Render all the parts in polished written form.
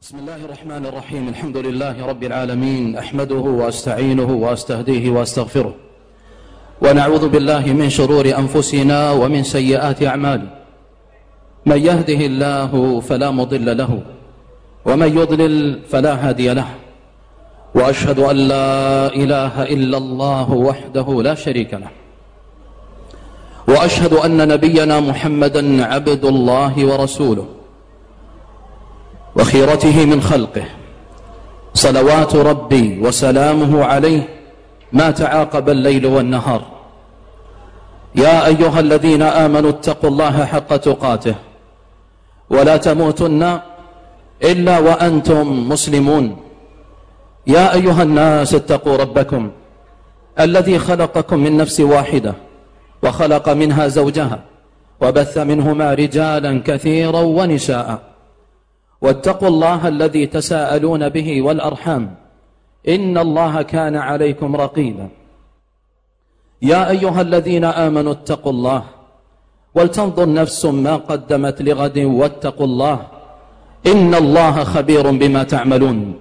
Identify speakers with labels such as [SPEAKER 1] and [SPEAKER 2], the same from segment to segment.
[SPEAKER 1] بسم الله الرحمن الرحيم. الحمد لله رب العالمين، أحمده وأستعينه وأستهديه وأستغفره، ونعوذ بالله من شرور أنفسنا ومن سيئات أعمالنا. من يهده الله فلا مضل له، ومن يضلل فلا هادي له، وأشهد أن لا إله إلا الله وحده لا شريك له، وأشهد أن نبينا محمدا عبد الله ورسوله وخيرته من خلقه، صلوات ربي وسلامه عليه ما تعاقب الليل والنهار. يا أيها الذين آمنوا اتقوا الله حق تقاته ولا تموتن إلا وأنتم مسلمون. يا أيها الناس اتقوا ربكم الذي خلقكم من نفس واحدة وخلق منها زوجها وبث منهما رجالا كثيرا ونساء، واتقوا الله الذي تساءلون به والأرحام، إن الله كان عليكم رقيبا. يا أيها الذين آمنوا اتقوا الله ولتنظر نفس ما قدمت لغد، واتقوا الله إن الله خبير بما تعملون.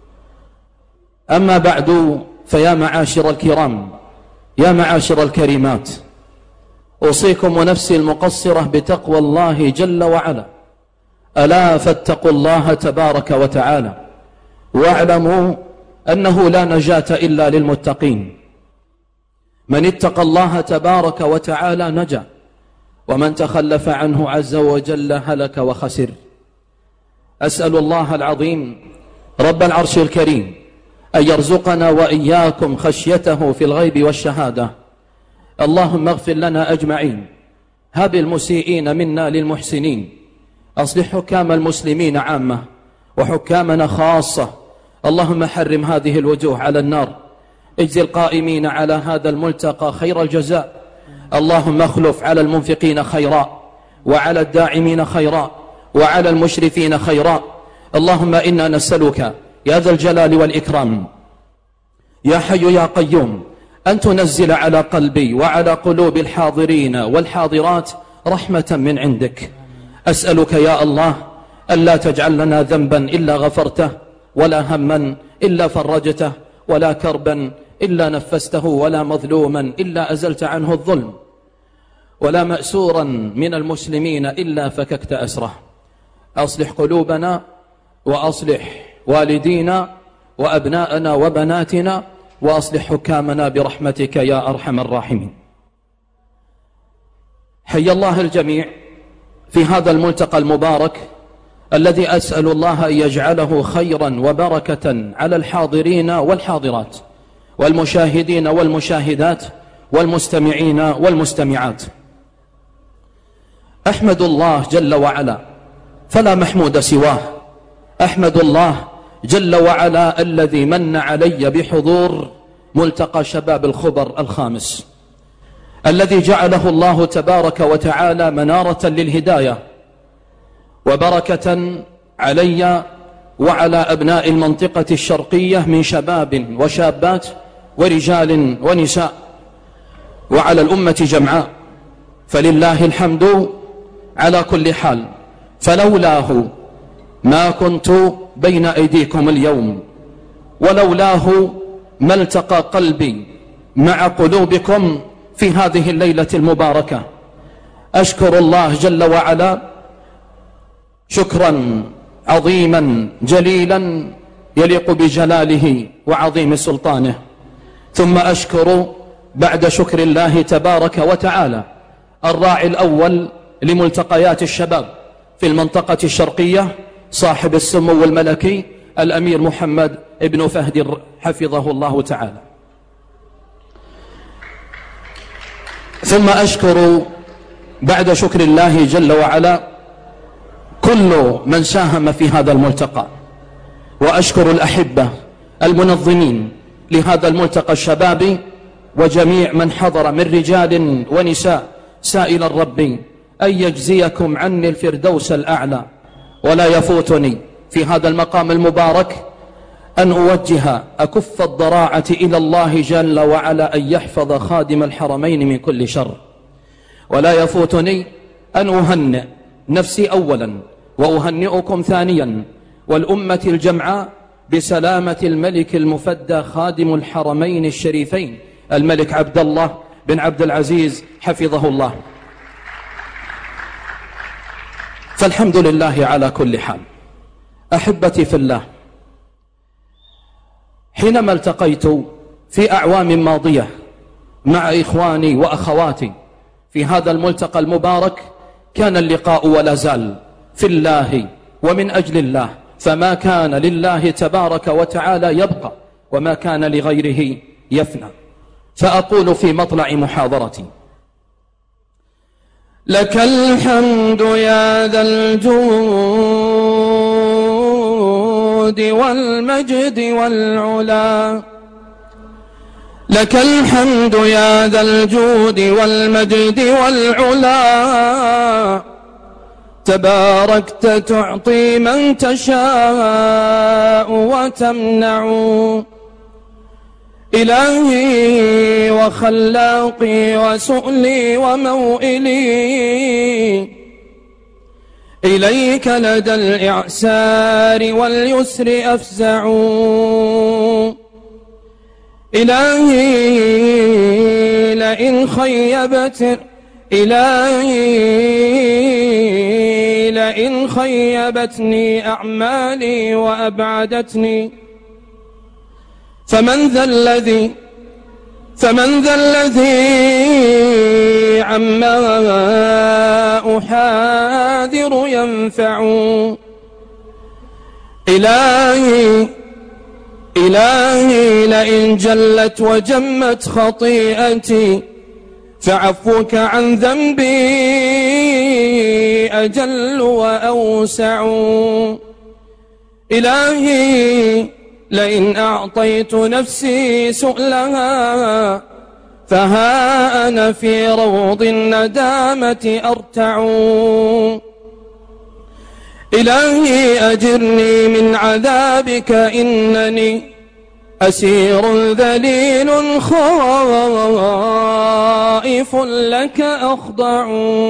[SPEAKER 1] أما بعد، فيا معاشر الكرام، يا معاشر الكريمات، أوصيكم ونفسي المقصرة بتقوى الله جل وعلا. ألا فاتقوا الله تبارك وتعالى، واعلموا أنه لا نجاة إلا للمتقين. من اتقى الله تبارك وتعالى نجا، ومن تخلف عنه عز وجل هلك وخسر. أسأل الله العظيم رب العرش الكريم أن يرزقنا وإياكم خشيته في الغيب والشهادة. اللهم اغفر لنا أجمعين، هب المسيئين منا للمحسنين، أصلح حكام المسلمين عامة وحكامنا خاصة. اللهم حرم هذه الوجوه على النار، اجزي القائمين على هذا الملتقى خير الجزاء. اللهم اخلف على المنفقين خيرا، وعلى الداعمين خيرا، وعلى المشرفين خيرا. اللهم إنا نسألك يا ذا الجلال والإكرام، يا حي يا قيوم، أن تنزل على قلبي وعلى قلوب الحاضرين والحاضرات رحمة من عندك. أسألك يا الله ألا تجعل لنا ذنبا إلا غفرته، ولا هما إلا فرجته، ولا كربا إلا نفسته، ولا مظلوما إلا أزلت عنه الظلم، ولا مأسورا من المسلمين إلا فككت أسره. أصلح قلوبنا، وأصلح والدينا وأبناءنا وبناتنا، وأصلح حكامنا برحمتك يا أرحم الراحمين. حي الله الجميع في هذا الملتقى المبارك الذي أسأل الله أن يجعله خيرا وبركة على الحاضرين والحاضرات، والمشاهدين والمشاهدات، والمستمعين والمستمعات. أحمد الله جل وعلا فلا محمود سواه. أحمد الله جل وعلا الذي من علي بحضور ملتقى شباب الخبر الخامس، الذي جعله الله تبارك وتعالى منارة للهداية وبركة علي وعلى أبناء المنطقة الشرقية من شباب وشابات ورجال ونساء، وعلى الأمة جمعاء. فلله الحمد على كل حال، فلولاه ما كنت بين أيديكم اليوم، ولولاه ما التقى قلبي مع قلوبكم في هذه الليلة المباركة. أشكر الله جل وعلا شكرا عظيما جليلا يليق بجلاله وعظيم سلطانه. ثم أشكر بعد شكر الله تبارك وتعالى الراعي الأول لملتقيات الشباب في المنطقة الشرقية، صاحب السمو الملكي الأمير محمد ابن فهد حفظه الله تعالى. ثم أشكر بعد شكر الله جل وعلا كل من ساهم في هذا الملتقى، وأشكر الأحبة المنظمين لهذا الملتقى الشبابي، وجميع من حضر من رجال ونساء، سائل الرب أن يجزيكم عني الفردوس الأعلى. ولا يفوتني في هذا المقام المبارك أن أوجه أكف الضراعة إلى الله جل وعلا أن يحفظ خادم الحرمين من كل شر. ولا يفوتني أن أهنئ نفسي أولا، وأهنئكم ثانيا والأمة الجمعاء بسلامة الملك المفدى خادم الحرمين الشريفين الملك عبد الله بن عبد العزيز حفظه الله. فالحمد لله على كل حال. أحبتي في الله، حينما التقيت في أعوام ماضية مع إخواني وأخواتي في هذا الملتقى المبارك كان اللقاء ولا زال في الله ومن أجل الله، فما كان لله تبارك وتعالى يبقى وما كان لغيره يفنى. فأقول في مطلع محاضرتي: لك الحمد يا ذا الجود والمجد والعلا، لك الحمد يا ذا الجود والمجد والعلا، تباركت تعطي من تشاء وتمنع، إلهي وخلاقي وسؤلي وموئلي، إليك لدى الإعسار واليسر أفزع، إلهي لئن خيبتني أعمالي وأبعدتني، فمن ذا الذي عما أحاذر ينفع، إلهي لئن جلت وجمت خطيئتي، فعفوك عن ذنبي أجل وأوسع، إلهي لئن أعطيت نفسي سؤلها، فها أنا في روض الندامة أرتع، إلهي أجرني من عذابك، إنني أسير ذليل خائف لك أخضع.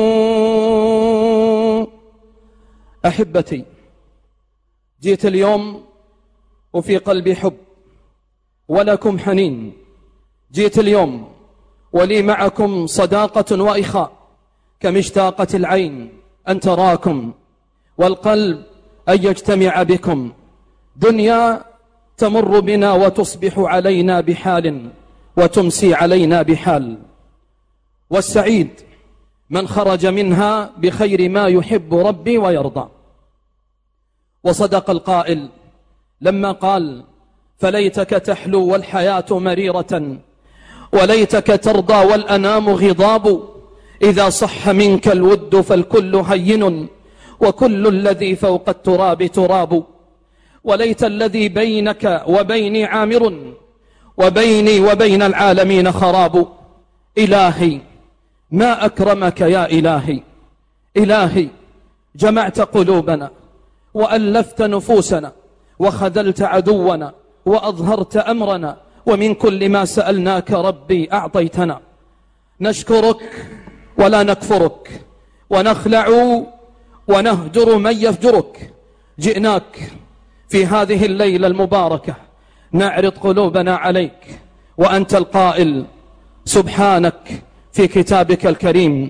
[SPEAKER 1] أحبتي، جئت اليوم وفي قلبي حب ولكم حنين، جئت اليوم ولي معكم صداقة وإخاء، كمشتاقة العين أن تراكم والقلب أن يجتمع بكم. دنيا تمر بنا وتصبح علينا بحال وتمسي علينا بحال، والسعيد من خرج منها بخير ما يحب ربي ويرضى. وصدق القائل لما قال: فليتك تحلو والحياة مريرة، وليتك ترضى والأنام غضاب، إذا صح منك الود فالكل هين، وكل الذي فوق التراب تراب، وليت الذي بينك وبيني عامر، وبيني وبين العالمين خراب. إلهي ما أكرمك يا إلهي، إلهي جمعت قلوبنا وألفت نفوسنا وخذلت عدونا وأظهرت أمرنا، ومن كل ما سألناك ربي أعطيتنا. نشكرك ولا نكفرك، ونخلع ونهجر من يفجرك. جئناك في هذه الليلة المباركة نعرض قلوبنا عليك، وأنت القائل سبحانك في كتابك الكريم: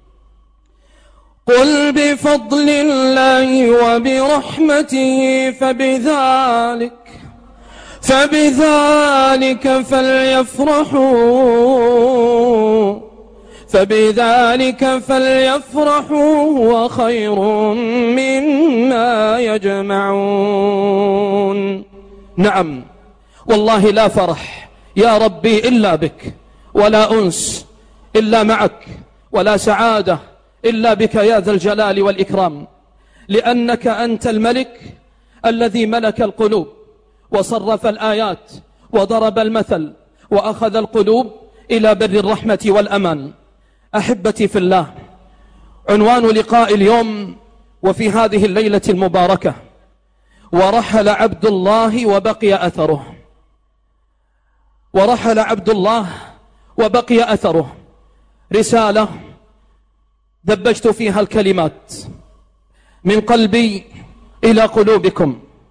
[SPEAKER 1] قل بفضل الله وبرحمته فبذلك فليفرحوا هو خير مما يجمعون. نعم والله لا فرح يا ربي إلا بك، ولا أنس إلا معك، ولا سعادة إلا بك يا ذا الجلال والإكرام، لأنك أنت الملك الذي ملك القلوب وصرف الآيات وضرب المثل وأخذ القلوب إلى بر الرحمة والأمان. أحبتي في الله، عنوان لقاء اليوم وفي هذه الليلة المباركة: ورحل عبد الله وبقي أثره. ورحل عبد الله وبقي أثره، رسالة دبجت فيها الكلمات من قلبي إلى قلوبكم،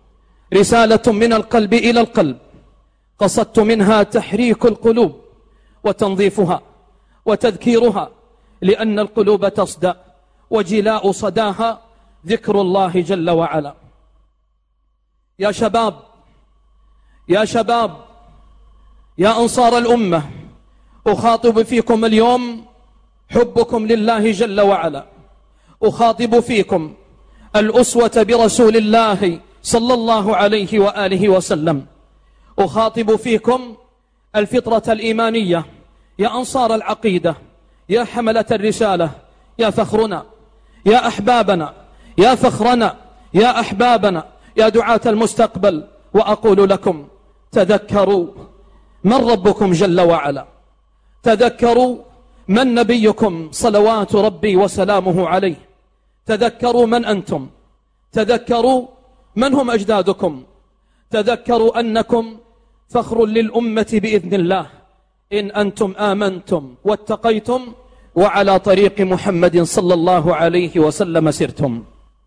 [SPEAKER 1] رسالة من القلب إلى القلب، قصدت منها تحريك القلوب وتنظيفها وتذكيرها، لأن القلوب تصدأ وجلاء صداها ذكر الله جل وعلا. يا شباب، يا شباب، يا أنصار الأمة، أخاطب فيكم اليوم حبكم لله جل وعلا، أخاطب فيكم الأسوة برسول الله صلى الله عليه وآله وسلم، أخاطب فيكم الفطرة الإيمانية، يا أنصار العقيدة، يا حملة الرسالة، يا فخرنا، يا أحبابنا، يا فخرنا، يا أحبابنا، يا دعاة المستقبل. وأقول لكم تذكروا من ربكم جل وعلا، تذكروا من نبيكم صلوات ربي وسلامه عليه، تذكروا من أنتم، تذكروا من هم أجدادكم، تذكروا أنكم فخر للأمة بإذن الله إن أنتم آمنتم واتقيتم وعلى طريق محمد صلى الله عليه وسلم سرتم.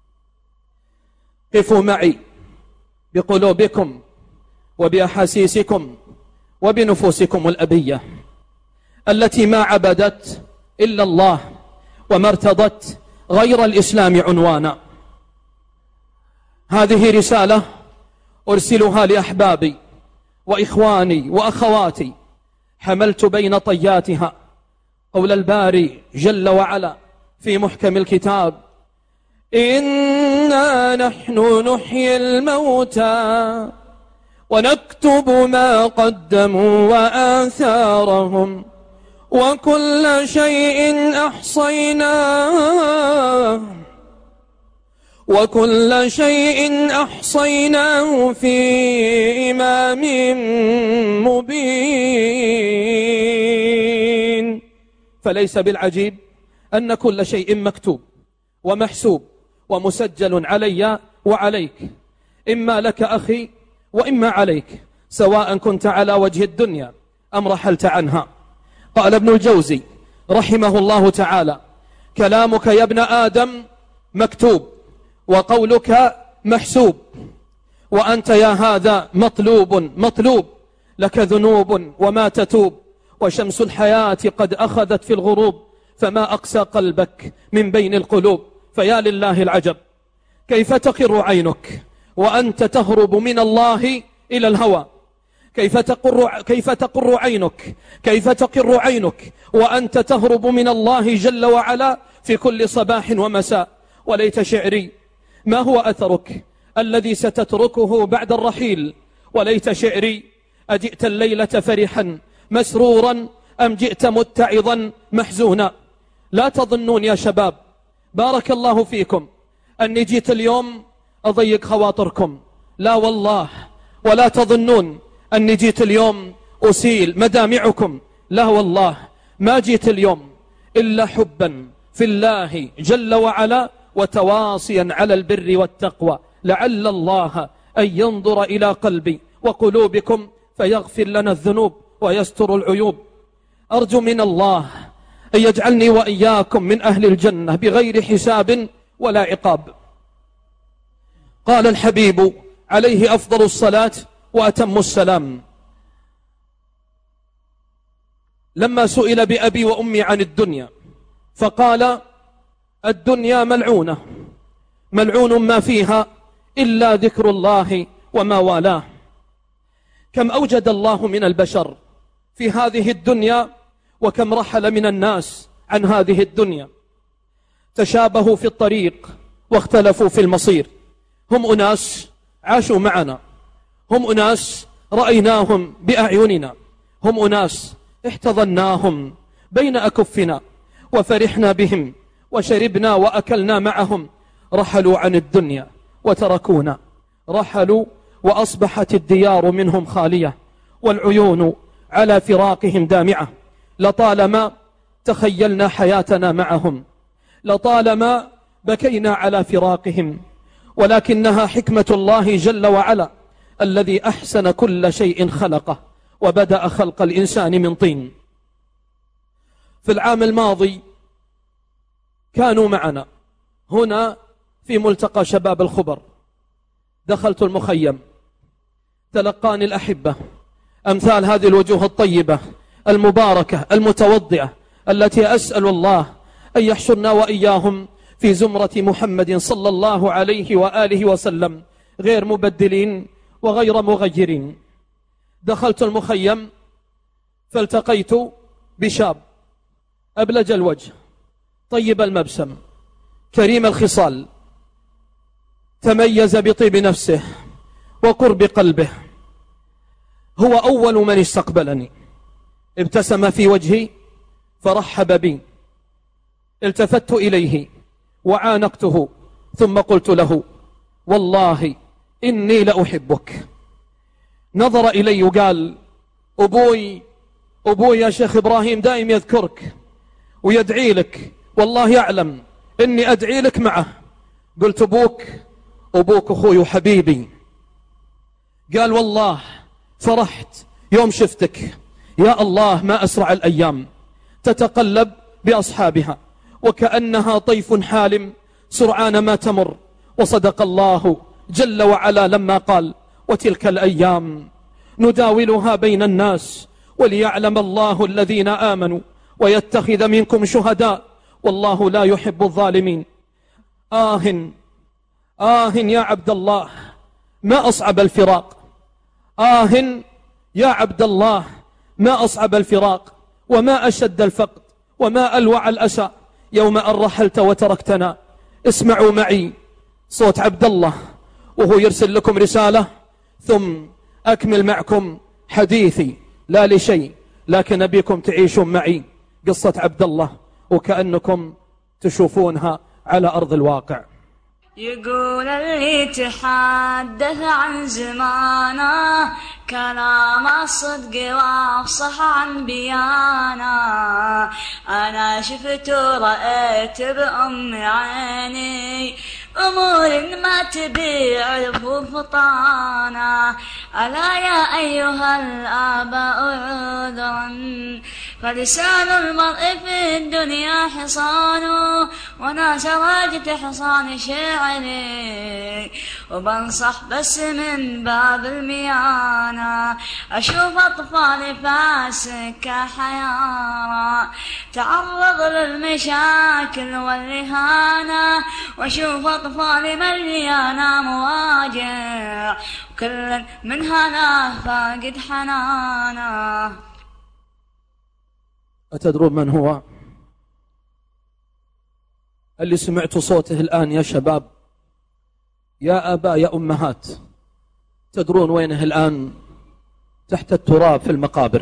[SPEAKER 1] قفوا معي بقلوبكم وبأحاسيسكم وبنفوسكم الأبية التي ما عبدت إلا الله وما ارتضت غير الإسلام عنوانا. هذه رسالة أرسلها لأحبابي وإخواني وأخواتي، حملت بين طياتها قول الباري جل وعلا في محكم الكتاب: إنا نحن نحيي الموتى ونكتب ما قدموا وآثارهم وكل شيء أحصيناه في إمام مبين. فليس بالعجيب أن كل شيء مكتوب ومحسوب ومسجل علي وعليك، إما لك أخي وإما عليك، سواء كنت على وجه الدنيا أم رحلت عنها. قال ابن الجوزي رحمه الله تعالى: كلامك يا ابن آدم مكتوب وقولك محسوب، وأنت يا هذا مطلوب، لك ذنوب وما تتوب، وشمس الحياة قد أخذت في الغروب، فما أقسى قلبك من بين القلوب. فيا لله العجب، كيف تقر عينك وأنت تهرب من الله إلى الهوى؟ كيف تقر عينك وأنت تهرب من الله جل وعلا في كل صباح ومساء؟ وليت شعري ما هو أثرك الذي ستتركه بعد الرحيل؟ وليت شعري أجئت الليلة فرحا مسرورا أم جئت متعظا محزونا؟ لا تظنون يا شباب بارك الله فيكم أني جيت اليوم أضيق خواطركم، لا والله. ولا تظنون أني جيت اليوم أسيل مدامعكم، لا والله. ما جيت اليوم إلا حبا في الله جل وعلا وتواصيا على البر والتقوى، لعل الله أن ينظر إلى قلبي وقلوبكم فيغفر لنا الذنوب ويستر العيوب. أرجو من الله أن يجعلني وإياكم من أهل الجنة بغير حساب ولا عقاب. قال الحبيب عليه أفضل الصلاة وأتم السلام لما سئل بأبي وأمي عن الدنيا فقال: الدنيا ملعونة، ملعون ما فيها إلا ذكر الله وما والاه. كم أوجد الله من البشر في هذه الدنيا، وكم رحل من الناس عن هذه الدنيا، تشابهوا في الطريق واختلفوا في المصير. هم أناس عاشوا معنا، هم أناس رأيناهم بأعيننا، هم أناس احتضناهم بين أكفنا وفرحنا بهم وشربنا وأكلنا معهم. رحلوا عن الدنيا وتركونا، رحلوا وأصبحت الديار منهم خالية والعيون على فراقهم دامعة. لطالما تخيلنا حياتنا معهم، لطالما بكينا على فراقهم، ولكنها حكمة الله جل وعلا الذي أحسن كل شيء خلقه وبدأ خلق الإنسان من طين. في العام الماضي كانوا معنا هنا في ملتقى شباب الخبر، دخلت المخيم
[SPEAKER 2] تلقاني الأحبة أمثال هذه الوجوه الطيبة المباركة المتوضئة التي أسأل الله أن يحشرنا وإياهم في زمرة محمد صلى الله عليه وآله وسلم غير مبدلين وغير مغيرين. دخلت المخيم فالتقيت بشاب أبلج الوجه طيب المبسم كريم الخصال، تميز بطيب نفسه وقرب قلبه. هو أول من استقبلني، ابتسم في وجهي فرحب بي. التفت إليه وعانقته ثم قلت له: والله إني لأحبك. نظر إلي وقال: أبوي يا شيخ إبراهيم دائم يذكرك ويدعي لك، والله يعلم إني أدعي لك معه. قلت: أبوك أخوي وحبيبي. قال: والله فرحت يوم شفتك، يا الله ما أسرع الأيام تتقلب بأصحابها وكأنها طيف حالم سرعان ما تمر. وصدق الله جل وعلا لما قال: وتلك الأيام نداولها بين الناس وليعلم الله الذين آمنوا ويتخذ منكم شهداء والله لا يحب الظالمين. يا عبد الله ما أصعب الفراق، يا عبد الله ما أصعب الفراق، وما أشد الفقد، وما ألوع الأسى يوم أن رحلت وتركتنا. اسمعوا معي صوت عبد الله وهو يرسل لكم رسالة، ثم أكمل معكم حديثي لا لشيء، لكن أبيكم تعيشون معي قصة عبد الله وكأنكم تشوفونها على أرض الواقع.
[SPEAKER 3] يقول اللي تحدث عن زمانه كلام الصدق وافصح عن بيانه. أنا شفت ورأيت بأم عيني أمور ما تبيع الفطانة. ألا يا أيها الآباء عذرا فلسان المرء في الدنيا حصان، وانا سراجت حصان شعري وبنصح بس من باب الميانة. أشوف أطفال فاسك حيارى تعرض للمشاكل والرهانة، وأشوف أطفال مليانة مواجع وكل منها لا فاقد حنانه.
[SPEAKER 2] أتدرون من هو اللي سمعت صوته الآن يا شباب، يا آباء يا أمهات؟ تدرون وينه الآن؟ تحت التراب في المقابر.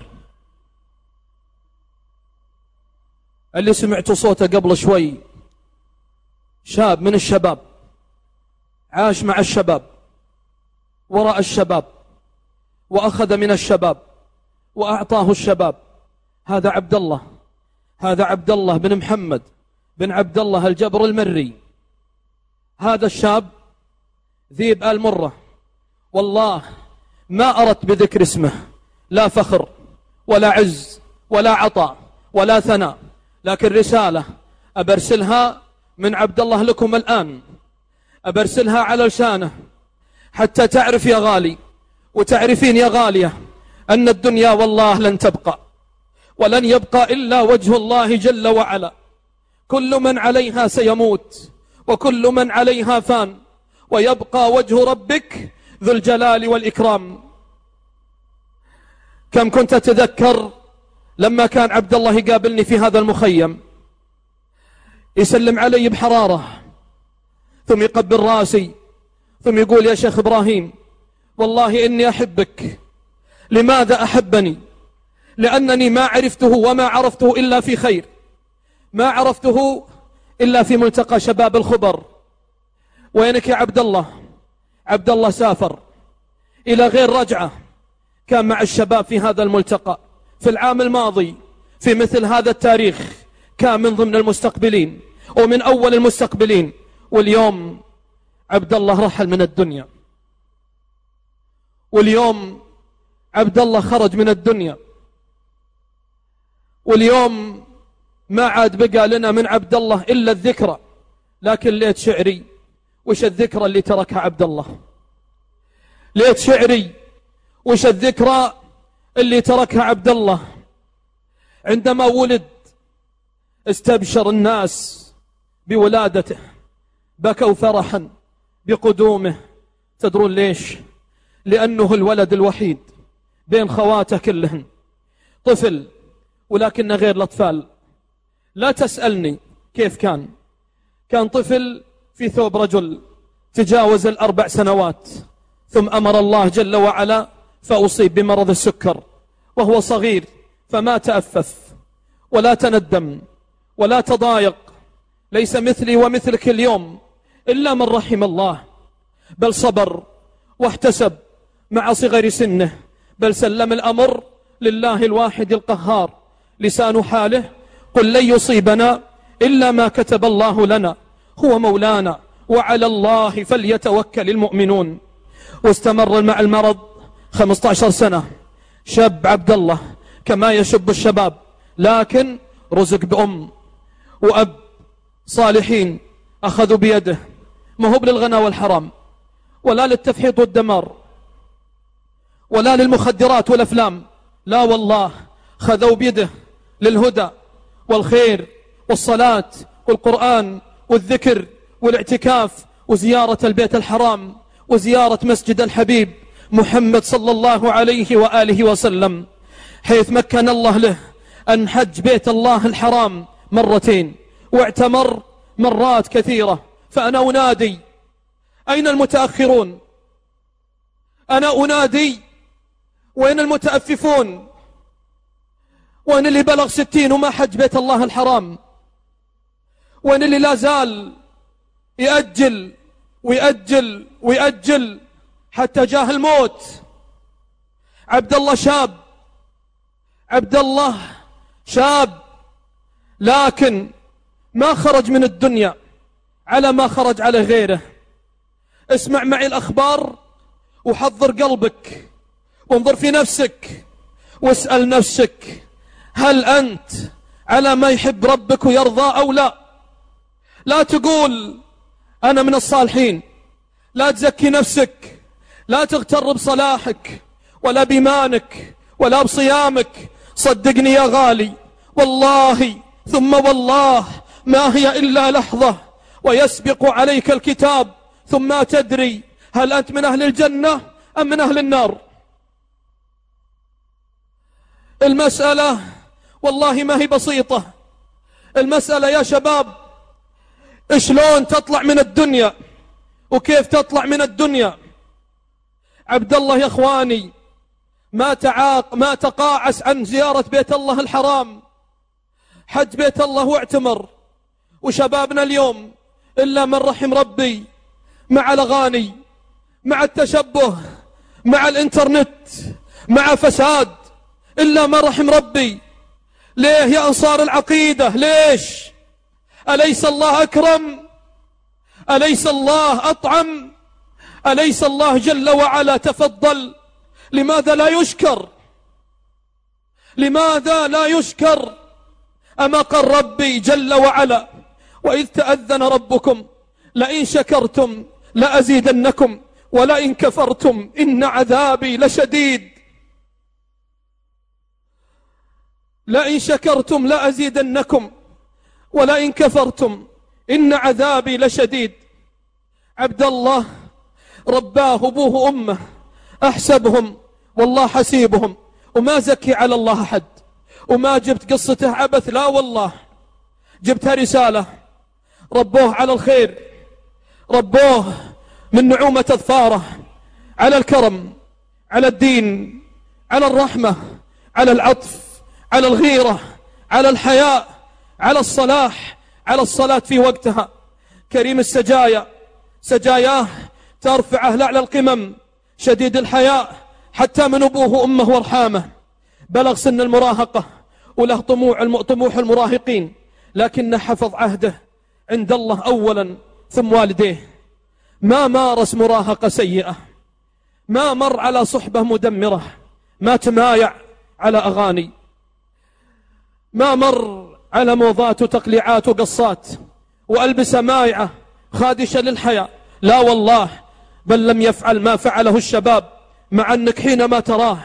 [SPEAKER 2] اللي سمعت صوته قبل شوي شاب من الشباب، عاش مع الشباب وراء الشباب وأخذ من الشباب وأعطاه الشباب. هذا عبد الله، هذا عبد الله بن محمد بن عبد الله الجبر المري. هذا الشاب ذيب آل مرة، والله ما أردت بذكر اسمه لا فخر ولا عز ولا عطاء ولا ثناء، لكن رسالة أبرسلها من عبد الله لكم الآن، أبرسلها على لسانه حتى تعرف يا غالي وتعرفين يا غالية أن الدنيا والله لن تبقى، ولن يبقى إلا وجه الله جل وعلا. كل من عليها سيموت وكل من عليها فان، ويبقى وجه ربك ذو الجلال والإكرام. كم كنت أتذكر لما كان عبد الله يقابلني في هذا المخيم، يسلم علي بحرارة ثم يقبل راسي ثم يقول: يا شيخ إبراهيم والله إني أحبك. لماذا أحبني؟ لأنني ما عرفته وما عرفته إلا في خير، ما عرفته إلا في ملتقى شباب الخبر. وينك يا عبد الله؟ عبد الله سافر إلى غير رجعة، كان مع الشباب في هذا الملتقى في العام الماضي في مثل هذا التاريخ، كان من ضمن المستقبلين ومن أول المستقبلين. واليوم عبد الله رحل من الدنيا، واليوم عبد الله خرج من الدنيا، واليوم ما عاد بقى لنا من عبد الله إلا الذكرى. لكن ليت شعري وش الذكرى اللي تركها عبد الله، ليت شعري وش الذكرى اللي تركها عبد الله؟ عندما ولد استبشر الناس بولادته، بكوا فرحا بقدومه. تدرون ليش؟ لأنه الولد الوحيد بين خواته كلهن، طفل ولكن غير الأطفال. لا تسألني كيف كان طفل في ثوب رجل، تجاوز 4 سنوات، ثم أمر الله جل وعلا فأصيب بمرض السكر وهو صغير، فما تأفف ولا تندم ولا تضايق. ليس مثلي ومثلك اليوم إلا من رحم الله، بل صبر واحتسب مع صغر سنه، بل سلم الأمر لله الواحد القهار. لسان حاله قل لن يصيبنا إلا ما كتب الله لنا هو مولانا وعلى الله فليتوكل المؤمنون. واستمر مع المرض 15 سنة، شاب عبد الله كما يشب الشباب، لكن رزق بأم وأب صالحين أخذوا بيده، ما هو للغنى والحرام ولا للتفحيط والدمار ولا للمخدرات والأفلام، لا والله، خذوا بيده للهدى والخير والصلاة والقرآن والذكر والاعتكاف وزيارة البيت الحرام وزيارة مسجد الحبيب محمد صلى الله عليه وآله وسلم، حيث مكن الله له أن حج بيت الله الحرام 2 واعتمر مرات كثيرة. فأنا أنادي، أين المتأخرون؟ أنا أنادي، وين المتأففون؟ وين اللي بلغ 60 وما حج بيت الله الحرام؟ وين اللي لا زال يأجل ويأجل ويأجل حتى جاه الموت؟ عبد الله شاب، عبد الله شاب، لكن ما خرج من الدنيا على ما خرج على غيره. اسمع معي الأخبار وحضر قلبك وانظر في نفسك واسأل نفسك، هل أنت على ما يحب ربك ويرضى أو لا؟ لا تقول أنا من الصالحين، لا تزكي نفسك، لا تغتر بصلاحك ولا بإيمانك ولا بصيامك. صدقني يا غالي، والله ثم والله ما هي إلا لحظة ويسبق عليك الكتاب، ثم ما تدري هل أنت من أهل الجنة أم من أهل النار. المسألة والله ما هي بسيطة. المسألة يا شباب شلون تطلع من الدنيا وكيف تطلع من الدنيا. عبد الله يا أخواني ما تقاعس عن زيارة بيت الله الحرام، حج بيت الله واعتمر. وشبابنا اليوم إلا من رحم ربي، مع الأغاني، مع التشبه، مع الإنترنت، مع فساد، إلا من رحم ربي. ليه يا أنصار العقيدة؟ ليش؟ أليس الله أكرم؟ أليس الله أطعم؟ أليس الله جل وعلا تفضل؟ لماذا لا يشكر؟ لماذا لا يشكر؟ أما قال ربي جل وعلا وإذ تأذن ربكم لئن شكرتم لأزيدنكم ولئن كفرتم إن عذابي لشديد. لئن شكرتم لأزيدنكم ولئن كفرتم إن عذابي لشديد. عبد الله رباه أبوه وأمه، أحسبهم والله حسيبهم، وما زكي على الله أحد، وما جبت قصته عبث، لا والله جبتها رسالة. ربوه على الخير، ربوه من نعومة أظفاره على الكرم، على الدين، على الرحمة، على العطف، على الغيرة، على الحياء، على الصلاح، على الصلاة في وقتها. كريم السجايا، سجاياه ترفعه لأعلى القمم، شديد الحياء حتى من أبوه وأمه وارحامه. بلغ سن المراهقة وله طموح المراهقين، لكن حفظ عهده عند الله أولا ثم والديه. ما مارس مراهقة سيئة، ما مر على صحبة مدمرة، ما تمايع على أغاني، ما مر على موضات وتقليعات وقصات وألبسة مايعة خادشة للحياة، لا والله، بل لم يفعل ما فعله الشباب مع أنك حينما تراه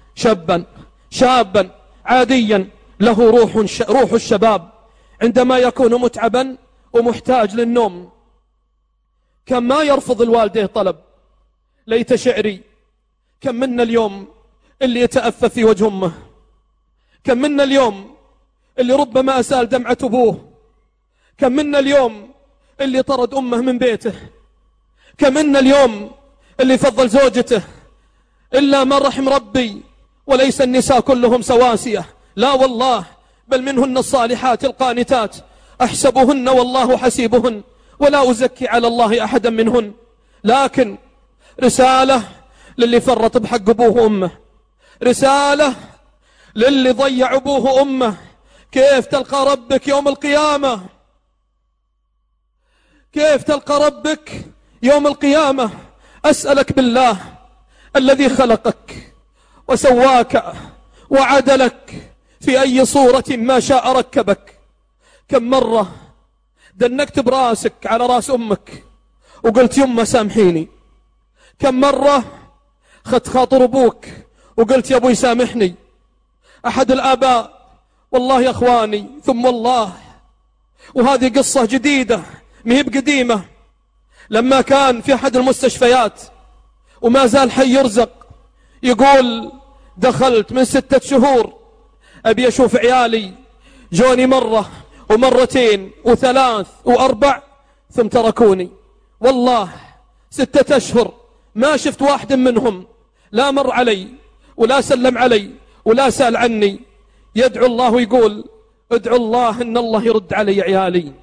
[SPEAKER 2] شابا عاديا له روح الشباب، عندما يكون متعبا ومحتاج للنوم كم ما يرفض الوالدين طلب. ليت شعري كم منا اليوم اللي يتأفف في وجه أمه، كم منا اليوم اللي ربما أسال دمعة أبوه، كم منا اليوم اللي طرد أمه من بيته، كم منا اليوم اللي فضل زوجته، إلا من رحم ربي، وليس النساء كلهم سواسية، لا والله، بل منهن الصالحات القانتات أحسبهن والله حسيبهن، ولا أزكي على الله أحدا منهن. لكن رسالة للي فرط بحق أبوه وأمه، رسالة للي ضيع أبوه وأمه، كيف تلقى ربك يوم القيامة؟ كيف تلقى ربك يوم القيامة؟ أسألك بالله الذي خلقك وسواك وعدلك في أي صورة ما شاء ركبك، كم مرة دنكت براسك على راس أمك وقلت يمه سامحيني؟ كم مرة خدت خاطر أبوك وقلت يا أبوي سامحني؟ أحد الآباء، والله يا أخواني ثم والله، وهذه قصة جديدة مهي بقديمة، لما كان في أحد المستشفيات وما زال حي يرزق، يقول دخلت من 6 شهور أبي أشوف عيالي، جوني مرة ومرتين و3 و4 ثم تركوني، والله 6 أشهر ما شفت واحد منهم، لا مر علي ولا سلم علي ولا سأل عني. يدعو الله ويقول ادعو الله إن الله يرد علي عيالي،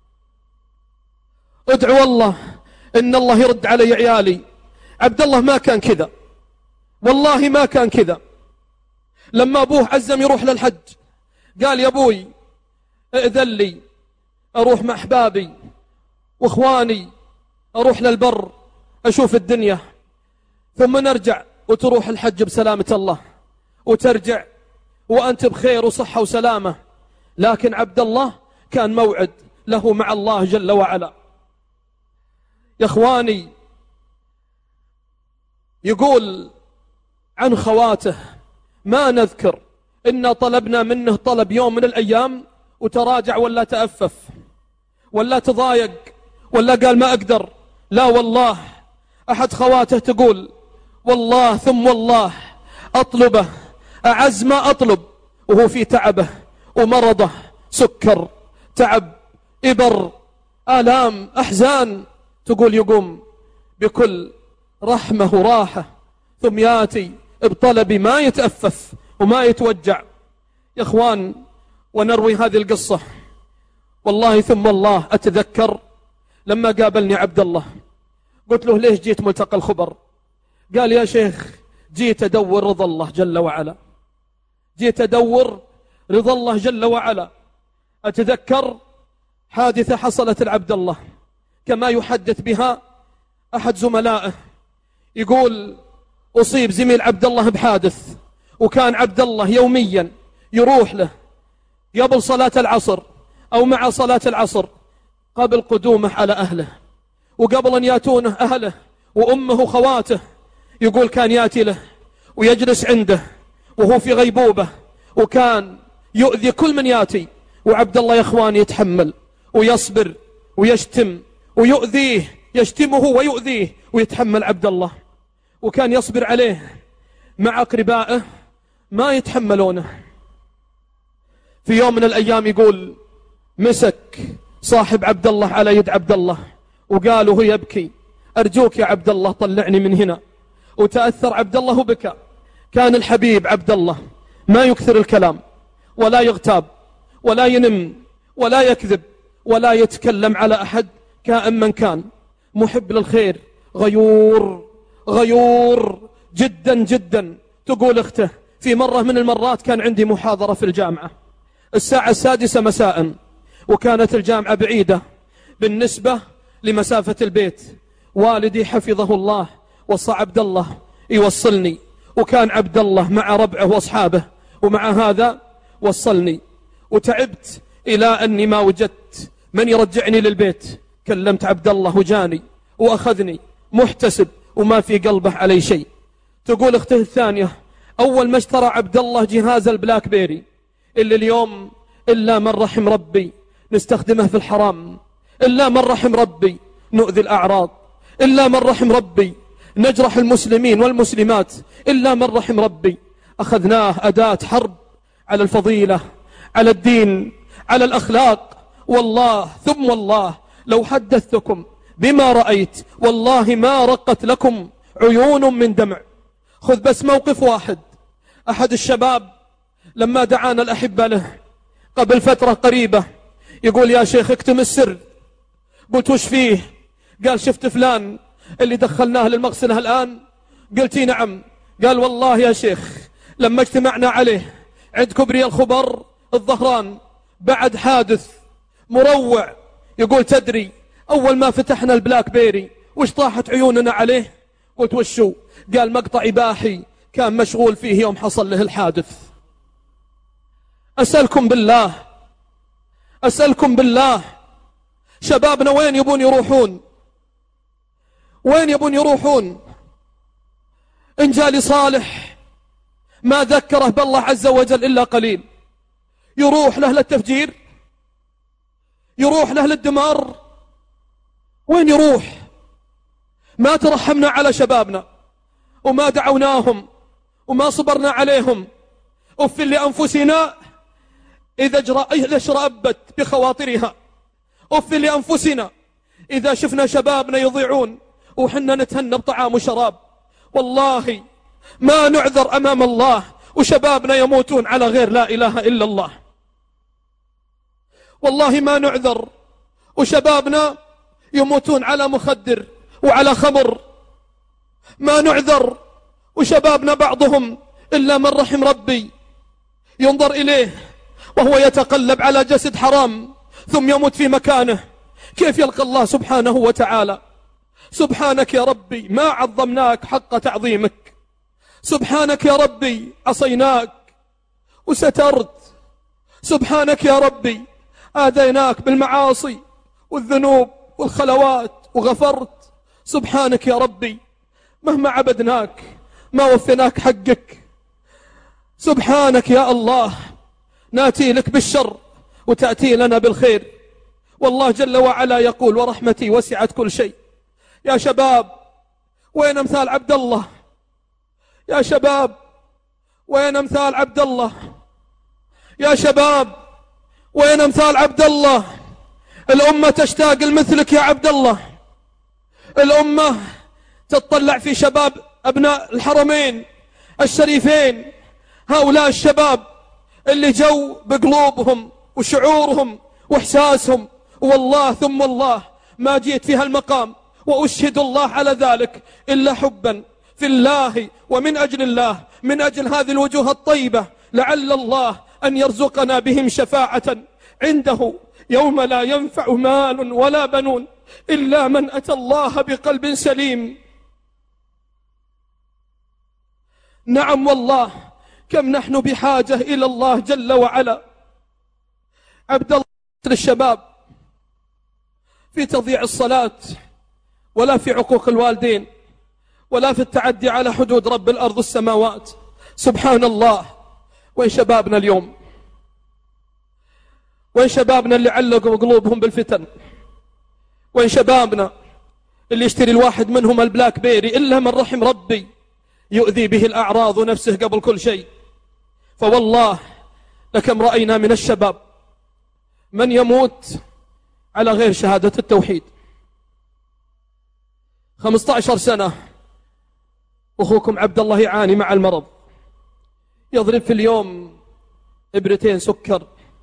[SPEAKER 2] ادعو الله إن الله يرد علي عيالي. عبد الله ما كان كذا، والله ما كان كذا. لما أبوه عزم يروح للحج قال يا أبوي ائذن لي أروح مع أحبابي وإخواني، أروح للبر أشوف الدنيا ثم نرجع، وتروح الحج بسلامة الله وترجع وأنت بخير وصحة وسلامة. لكن عبد الله كان موعد له مع الله جل وعلا. يا إخواني، يقول عن خواته ما نذكر إن طلبنا منه طلب يوم من الأيام وتراجع ولا تأفف ولا تضايق ولا قال ما أقدر، لا والله. أحد خواته تقول والله ثم والله أطلبه أعز ما أطلب وهو في تعبه ومرضه، سكر، تعب، إبر، آلام، أحزان، تقول يقوم بكل رحمة وراحة ثم ياتي بطلبي ما يتأفف وما يتوجع. يا إخوان، ونروي هذه القصة، والله ثم الله أتذكر لما قابلني عبد الله قلت له ليش جيت ملتقى الخبر؟ قال يا شيخ جيت أدور رضا الله جل وعلا، جيت أدور رضا الله جل وعلا. أتذكر حادثة حصلت لعبد الله كما يحدث بها أحد زملائه، يقول أصيب زميل عبد الله بحادث، وكان عبد الله يوميا يروح له قبل صلاة العصر أو مع صلاة العصر قبل قدومه على أهله، وقبل أن ياتونه أهله وأمه وخواته. يقول كان ياتي له ويجلس عنده وهو في غيبوبة، وكان يؤذي كل من ياتي، وعبد الله يا إخوان يتحمل ويصبر ويشتم ويؤذيه، يشتمه ويؤذيه ويتحمل عبد الله، وكان يصبر عليه مع أقربائه ما يتحملونه. في يوم من الأيام يقول مسك صاحب عبد الله على يد عبد الله وقال وهو يبكي أرجوك يا عبد الله طلعني من هنا. وتأثر عبد الله وبكى. كان الحبيب عبد الله ما يكثر الكلام ولا يغتاب ولا ينم ولا يكذب ولا يتكلم على أحد كائن من كان، محب للخير، غيور جدا جدا. تقول اخته في مرة من المرات كان عندي محاضرة في الجامعة الساعة 6 مساء، وكانت الجامعة بعيدة بالنسبة لمسافة البيت. والدي حفظه الله وصى عبد الله يوصلني، وكان عبد الله مع ربعه وأصحابه، ومع هذا وصلني. وتعبت إلى أني ما وجدت من يرجعني للبيت. كلمت عبد الله وجاني وأخذني محتسب وما في قلبه علي شيء. تقول اخته الثانية أول ما اشترى عبد الله جهاز البلاك بيري اللي اليوم إلا من رحم ربي نستخدمه في الحرام، إلا من رحم ربي نؤذي الأعراض، إلا من رحم ربي نجرح المسلمين والمسلمات، إلا من رحم ربي أخذناه أداة حرب على الفضيلة، على الدين، على الأخلاق. والله ثم والله لو حدثتكم بما رأيت والله ما رقت لكم عيون من دمع. خذ بس موقف واحد. أحد الشباب لما دعانا الأحبة له قبل فترة قريبة يقول يا شيخ اكتم السر. قلت وش فيه؟ قال شفت فلان اللي دخلناه للمغسلة الآن؟ قلت نعم. قال والله يا شيخ لما اجتمعنا عليه عند كبري الخبر الظهران بعد حادث مروع، يقول تدري أول ما فتحنا البلاك بيري وش طاحت عيوننا عليه؟ قلت وشو؟ قال مقطع إباحي كان مشغول فيه يوم حصل له الحادث. أسألكم بالله شبابنا وين يبون يروحون؟ وين يبون يروحون؟ إن جالي صالح ما ذكره بالله عز وجل إلا قليل، يروح له للتفجير، يروح له للدمار. وين يروح؟ ما ترحمنا على شبابنا وما دعوناهم وما صبرنا عليهم. أف لأنفسنا إذا اشرأبت بخواطرها، أف لأنفسنا إذا شفنا شبابنا يضيعون وحنا نتهنى بطعام وشراب. والله ما نعذر أمام الله وشبابنا يموتون على غير لا إله إلا الله. والله ما نعذر وشبابنا يموتون على مخدر وعلى خمر. ما نعذر وشبابنا بعضهم إلا من رحم ربي ينظر إليه وهو يتقلب على جسد حرام ثم يموت في مكانه. كيف يلقى الله سبحانه وتعالى؟ سبحانك يا ربي ما عظمناك حق تعظيمك، سبحانك يا ربي عصيناك وسترت، سبحانك يا ربي آذيناك بالمعاصي والذنوب والخلوات وغفرت. سبحانك يا ربي مهما عبدناك ما وفيناك حقك. سبحانك يا الله ناتي لك بالشر وتأتي لنا بالخير. والله جل وعلا يقول ورحمتي وسعت كل شيء. يا شباب وين أمثال عبد الله؟ يا شباب وين أمثال عبد الله؟ يا شباب وين أمثال عبد الله؟ الأمة تشتاق لمثلك يا عبد الله. الأمة تطلع في شباب أبناء الحرمين الشريفين، هؤلاء الشباب اللي جو بقلوبهم وشعورهم وإحساسهم. والله ثم الله ما جيت في هالمقام وأشهد الله على ذلك إلا حبا في الله ومن أجل الله، من أجل هذه الوجوه الطيبة، لعل الله أن يرزقنا بهم شفاعة عنده يوم لا ينفع مال ولا بنون إلا من أتى الله بقلب سليم. نعم والله كم نحن بحاجة إلى الله جل وعلا. عبد الله للشباب في تضييع الصلاة ولا في عقوق الوالدين ولا في التعدي على حدود رب الأرض والسماوات. سبحان الله. وين شبابنا اليوم؟ وين شبابنا اللي علقوا قلوبهم بالفتن؟ وين شبابنا اللي يشتري الواحد منهم البلاك بيري إلا من رحم ربي يؤذي به الأعراض ونفسه قبل كل شيء؟ فوالله لكم رأينا من الشباب من يموت على غير شهادة التوحيد. 15 سنة أخوكم عبد الله يعاني مع المرض، يضرب في اليوم إبرتين سكر،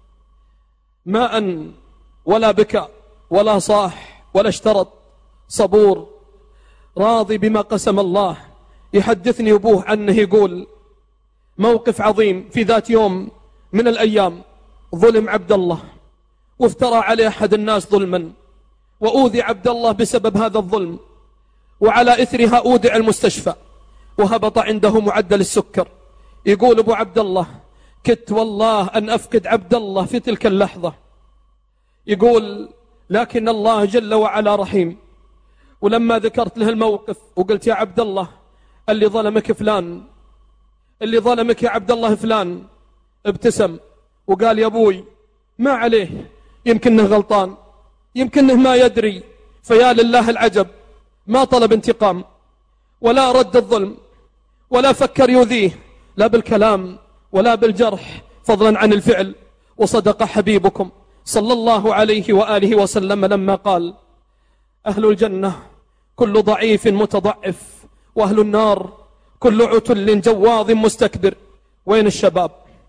[SPEAKER 2] ماء ولا بكى ولا صاح ولا اشترط، صبور راضي بما قسم الله. يحدثني أبوه عنه يقول موقف عظيم في ذات يوم من الأيام ظلم عبد الله وافترى عليه أحد الناس ظلما وأوذي عبد الله بسبب هذا الظلم، وعلى إثرها أودع المستشفى وهبط عنده معدل السكر. يقول أبو عبد الله كدت والله أن أفقد عبد الله في تلك اللحظة. يقول لكن الله جل وعلا رحيم، ولما ذكرت له الموقف وقلت يا عبد الله اللي ظلمك فلان، اللي ظلمك يا عبد الله فلان، ابتسم وقال يا أبوي ما عليه، يمكنه غلطان، يمكنه ما يدري. فيا لله العجب، ما طلب انتقام ولا رد الظلم ولا فكر يؤذيه، لا بالكلام ولا بالجرح، فضلا عن الفعل. وصدق حبيبكم صلى الله عليه وآله وسلم لما قال: أهل الجنة كل ضعيف متضعف، وأهل النار كل عتل جواظ مستكبر. وين الشباب؟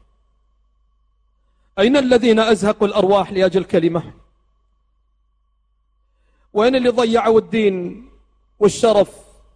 [SPEAKER 2] أين الذين أزهقوا الأرواح لأجل كلمة؟ وين اللي ضيعوا الدين والشرف؟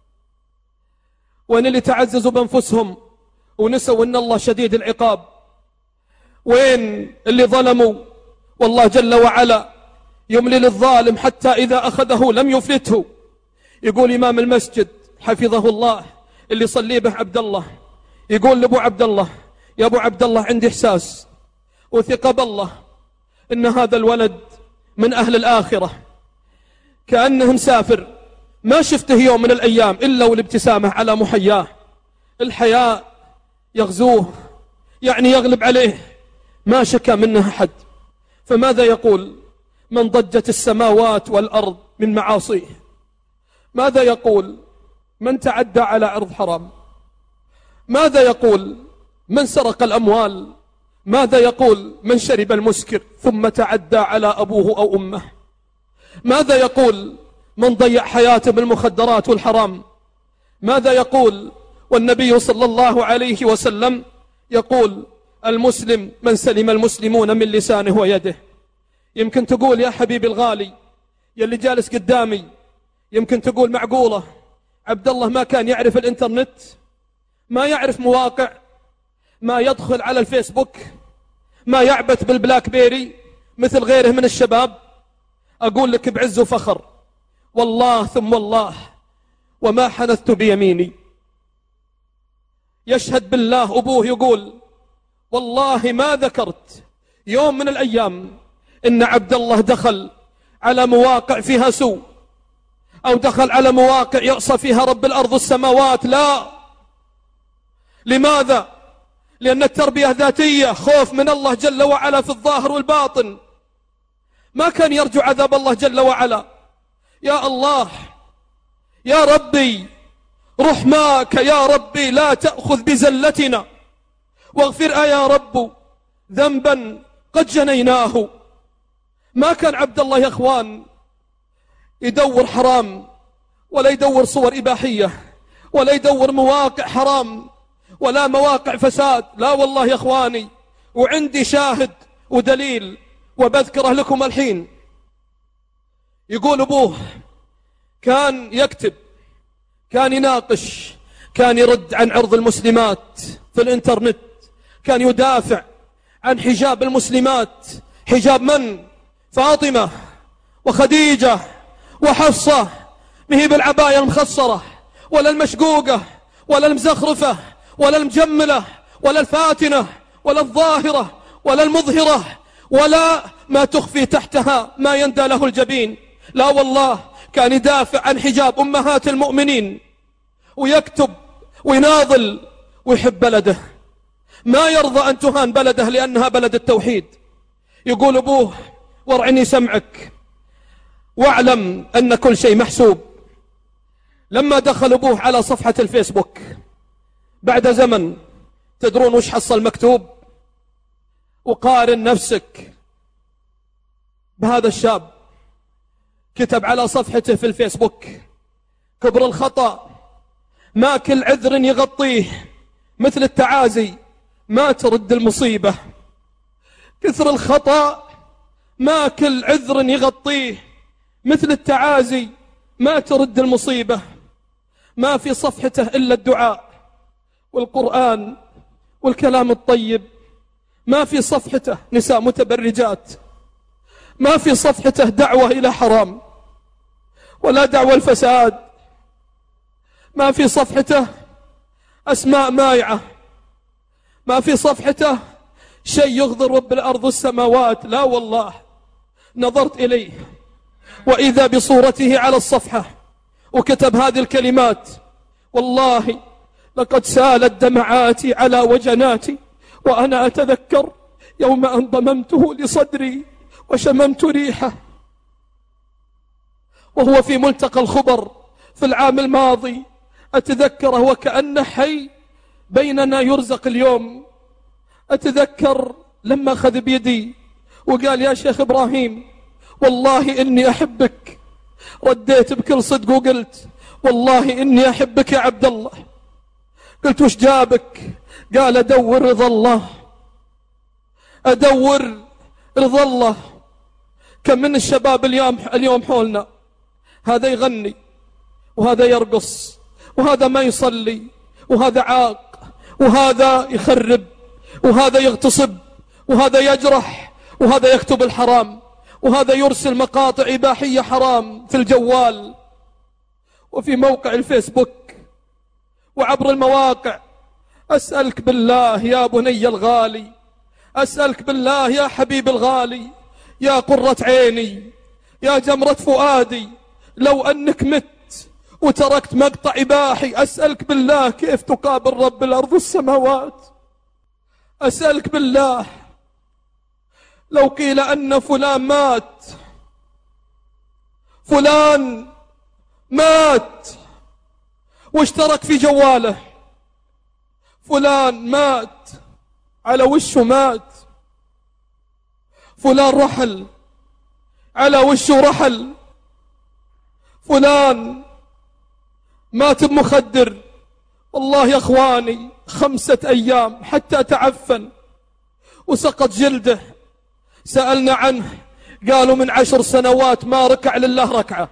[SPEAKER 2] وين اللي تعززوا بأنفسهم ونسوا أن الله شديد العقاب؟ وين اللي ظلموا والله جل وعلا يملي للظالم حتى إذا أخذه لم يفلته؟ يقول إمام المسجد حفظه الله اللي صلي به عبد الله، يقول لأبو عبد الله: يا أبو عبد الله عندي إحساس وثق بالله إن هذا الولد من أهل الآخرة، كأنه مسافر ما شفته يوم من الأيام إلا والابتسامة على محياه، الحياء يغزوه، يعني يغلب عليه، ما شكى منه أحد. فماذا يقول من ضجت السماوات والأرض من معاصيه؟ ماذا يقول من تعدى على عرض حرام؟ ماذا يقول من سرق الأموال؟ ماذا يقول من شرب المسكر ثم تعدى على أبوه أو أمه؟ ماذا يقول من ضيع حياته بالمخدرات والحرام؟ ماذا يقول والنبي صلى الله عليه وسلم يقول: المسلم من سلم المسلمون من لسانه ويده. يمكن تقول يا حبيبي الغالي يا اللي جالس قدامي، يمكن تقول معقولة عبد الله ما كان يعرف الإنترنت، ما يعرف مواقع، ما يدخل على الفيسبوك، ما يعبث بالبلاك بيري مثل غيره من الشباب؟ أقول لك بعز وفخر والله ثم والله وما حنثت بيميني، يشهد بالله أبوه يقول: والله ما ذكرت يوم من الأيام إن عبد الله دخل على مواقع فيها سوء أو دخل على مواقع يعصى فيها رب الأرض والسماوات، لا. لماذا؟ لأن التربية ذاتية، خوف من الله جل وعلا في الظاهر والباطن، ما كان يرجو عذاب الله جل وعلا. يا الله يا ربي رحماك يا ربي لا تأخذ بزلتنا، واغفر يا رب ذنبا قد جنيناه. ما كان عبد الله يا أخوان يدور حرام ولا يدور صور إباحية ولا يدور مواقع حرام ولا مواقع فساد، لا والله يا أخواني. وعندي شاهد ودليل وبذكره لكم الحين. يقول أبوه كان يكتب، كان يناقش، كان يرد عن عرض المسلمات في الإنترنت، كان يدافع عن حجاب المسلمات. حجاب من؟ فاطمة وخديجة وحفصة، مهي بالعباية المخصرة ولا المشقوقة ولا المزخرفة ولا المجملة ولا الفاتنة ولا الظاهرة ولا المظهرة ولا ما تخفي تحتها ما يندى له الجبين. لا والله كان يدافع عن حجاب أمهات المؤمنين، ويكتب ويناضل ويحب بلده، ما يرضى أن تهان بلده لأنها بلد التوحيد. يقول أبوه: وارعني سمعك واعلم أن كل شيء محسوب. لما دخل أبوه على صفحة الفيسبوك بعد زمن، تدرون وش حصل مكتوب؟ وقارن نفسك بهذا الشاب. كتب على صفحته في الفيسبوك: كبر الخطأ ما كل عذر يغطيه، مثل التعازي ما ترد المصيبة. كثر الخطأ ما كل عذر يغطيه، مثل التعازي ما ترد المصيبة. ما في صفحته إلا الدعاء والقرآن والكلام الطيب، ما في صفحته نساء متبرجات، ما في صفحته دعوة إلى حرام ولا دعوة الفساد، ما في صفحته أسماء مايعة، ما في صفحته شيء يغضر رب الأرض والسماوات. لا والله نظرت إليه وإذا بصورته على الصفحة وكتب هذه الكلمات: والله لقد سالت دمعاتي على وجناتي وأنا أتذكر يوم أن ضممته لصدري وشممت ريحه وهو في ملتقى الخبر في العام الماضي. أتذكره وكأنه حي بيننا يرزق اليوم. أتذكر لما أخذ بيدي وقال يا شيخ إبراهيم والله إني أحبك. رديت بكل صدق وقلت والله إني أحبك يا عبد الله. قلت وش جابك؟ قال أدور رضا الله، أدور رضا الله. كم من الشباب اليوم حولنا، هذا يغني وهذا يرقص وهذا ما يصلي وهذا عاق وهذا يخرب وهذا يغتصب وهذا يجرح وهذا يكتب الحرام وهذا يرسل مقاطع إباحية حرام في الجوال وفي موقع الفيسبوك وعبر المواقع. أسألك بالله يا بني الغالي، أسألك بالله يا حبيب الغالي، يا قرة عيني، يا جمرة فؤادي، لو أنك مت وتركت مقطع إباحي أسألك بالله كيف تقابل رب الأرض والسماوات؟ أسألك بالله لو قيل أن فلان مات، فلان مات واشترك في جواله، فلان مات على وشه مات، فلان رحل على وشه رحل، فلان مات بمخدر. والله يا أخواني 5 أيام حتى تعفن وسقط جلده. سألنا عنه قالوا من 10 سنوات ما ركع لله ركعة،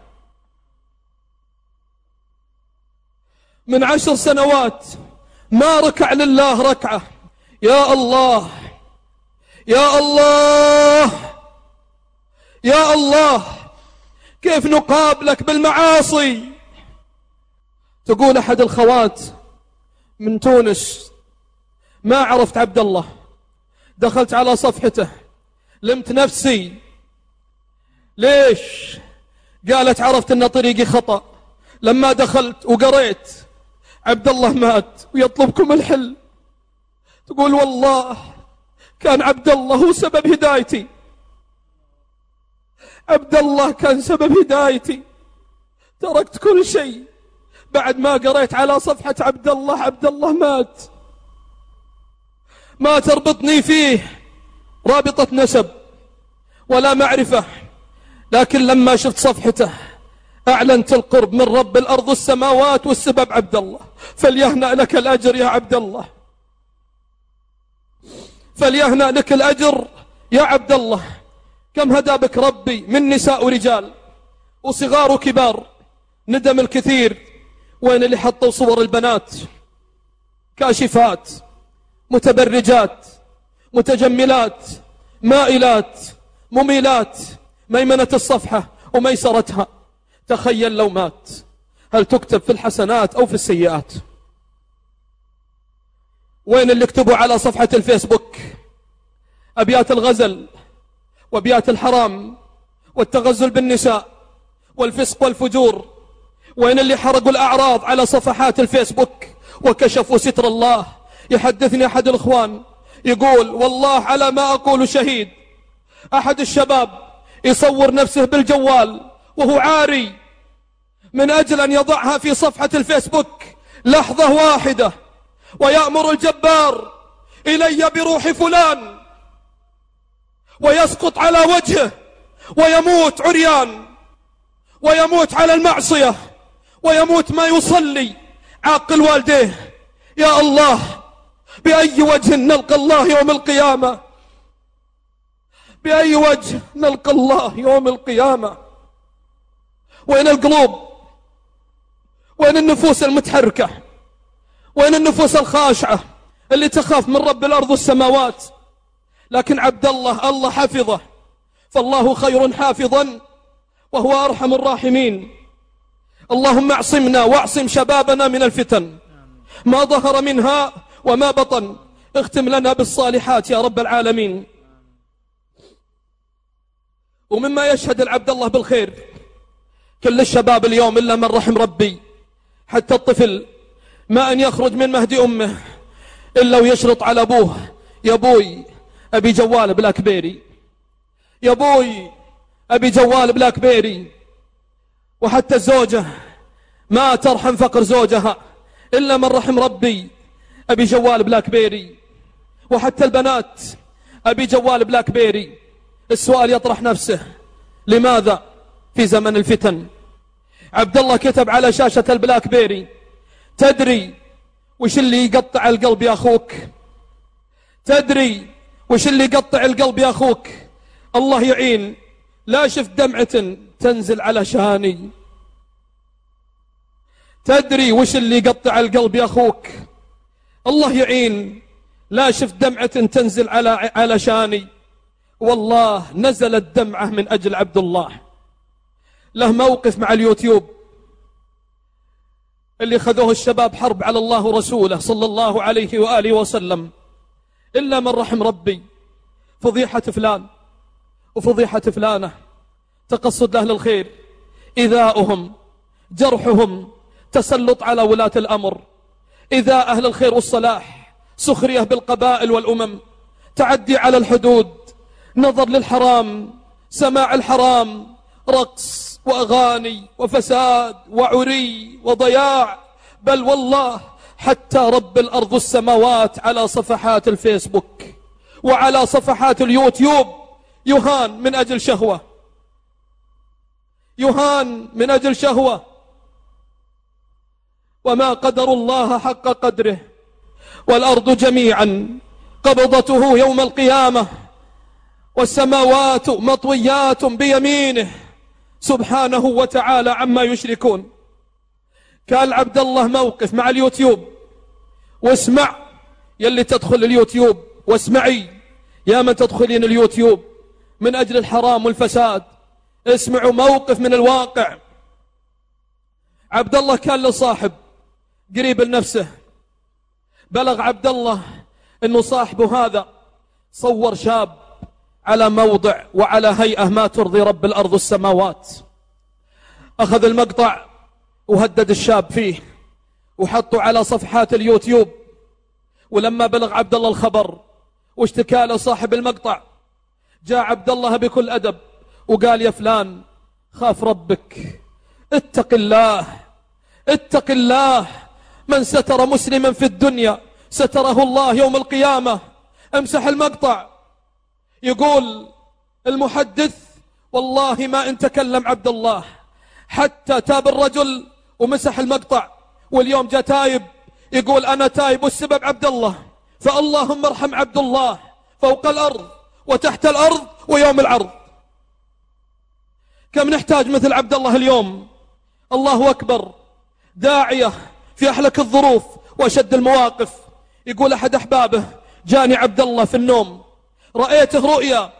[SPEAKER 2] من 10 سنوات ما ركع لله ركعة. يا الله يا الله يا الله، كيف نقابلك بالمعاصي؟ تقول أحد الخوات من تونس ما عرفت عبد الله، دخلت على صفحته لمت نفسي. ليش؟ قالت عرفت أن طريقي خطأ لما دخلت وقريت عبد الله مات ويطلبكم الحل. تقول والله كان عبد الله هو سبب هدايتي، عبد الله كان سبب هدايتي. تركت كل شيء بعد ما قريت على صفحة عبد الله عبد الله مات. ما تربطني فيه رابطة نسب ولا معرفة، لكن لما شفت صفحته أعلنت القرب من رب الأرض والسماوات والسبب عبد الله. فليهنأ لك الأجر يا عبد الله، فليهنأ لك الأجر يا عبد الله. كم هدى بك ربي من نساء ورجال وصغار وكبار. ندم الكثير وين اللي حطوا صور البنات كاشفات متبرجات متجملات مائلات مميلات، ميمنة الصفحة وميسرتها. تخيل لو مات هل تكتب في الحسنات أو في السيئات؟ وين اللي اكتبوا على صفحة الفيسبوك أبيات الغزل وأبيات الحرام والتغزل بالنساء والفسق والفجور؟ وين اللي حرقوا الأعراض على صفحات الفيسبوك وكشفوا ستر الله؟ يحدثني أحد الإخوان يقول والله على ما أقول شهيد، أحد الشباب يصور نفسه بالجوال وهو عاري من أجل أن يضعها في صفحة الفيسبوك لحظة واحدة، ويأمر الجبار إلي بروح فلان، ويسقط على وجهه ويموت عريان ويموت على المعصية ويموت ما يصلي عاقل والديه. يا الله بأي وجه نلقى الله يوم القيامة؟ بأي وجه نلقى الله يوم القيامة؟ وين القلوب؟ وين النفوس المتحركة؟ وين النفوس الخاشعة اللي تخاف من رب الأرض والسماوات؟ لكن عبد الله الله حفظه، فالله خير حافظا وهو أرحم الراحمين. اللهم اعصمنا واعصم شبابنا من الفتن ما ظهر منها وما بطن. اختم لنا بالصالحات يا رب العالمين. ومما يشهد العبد الله بالخير كل الشباب اليوم إلا من رحم ربي، حتى الطفل ما أن يخرج من مهد أمه إلا ويشرط على أبوه: يا أبوي أبي جوال بلاك بيري، يا أبوي أبي جوال بلاك بيري. وحتى الزوجة ما ترحم فقر زوجها إلا من رحم ربي: أبي جوال بلاك بيري. وحتى البنات: أبي جوال بلاك بيري. السؤال يطرح نفسه: لماذا في زمن الفتن؟ عبد الله كتب على شاشة البلاك بيري: تدري وش اللي يقطع القلب يا أخوك؟ تدري وش اللي يقطع القلب يا أخوك؟ الله يعين، لا شفت دمعة تنزل على شاني. تدري وش اللي يقطع القلب يا أخوك؟ الله يعين، لا شفت دمعة تنزل على شاني. والله نزلت دمعة من أجل عبد الله. له موقف مع اليوتيوب اللي خذوه الشباب حرب على الله ورسوله صلى الله عليه وآله وسلم، إلا من رحم ربي. فضيحة فلان وفضيحة فلانة، تقصد لأهل الخير، إيذاؤهم، جرحهم، تسلط على ولاة الأمر، إيذاء أهل الخير والصلاح، سخرية بالقبائل والأمم، تعدي على الحدود، نظر للحرام، سماع الحرام، رقص وأغاني وفساد وعري وضياع. بل والله حتى رب الأرض والسماوات على صفحات الفيسبوك وعلى صفحات اليوتيوب يهان من أجل شهوة، يهان من أجل شهوة. وما قدر الله حق قدره، والأرض جميعا قبضته يوم القيامة والسماوات مطويات بيمينه سبحانه وتعالى عما يشركون. كان عبد الله موقف مع اليوتيوب. واسمع يلي تدخل اليوتيوب، واسمعي يا من تدخلين اليوتيوب من أجل الحرام والفساد، اسمعوا موقف من الواقع. عبد الله كان له صاحب قريب لنفسه. بلغ عبد الله أنه صاحبه هذا صور شاب على موضع وعلى هيئة ما ترضي رب الأرض والسماوات. أخذ المقطع وهدد الشاب فيه وحطه على صفحات اليوتيوب. ولما بلغ عبد الله الخبر واشتكى له صاحب المقطع، جاء عبد الله بكل أدب وقال: يا فلان خاف ربك، اتق الله، اتق الله، من ستر مسلما في الدنيا ستره الله يوم القيامة. امسح المقطع. يقول المحدث: والله ما ان تكلم عبد الله حتى تاب الرجل ومسح المقطع، واليوم جاء تايب يقول: أنا تايب والسبب عبد الله، فاللهم ارحم عبد الله فوق الأرض وتحت الأرض ويوم العرض. كم نحتاج مثل عبد الله اليوم. الله أكبر، داعية في أحلك الظروف وأشد المواقف. يقول أحد أحبابه: جاني عبد الله في النوم، رأيته رؤيا،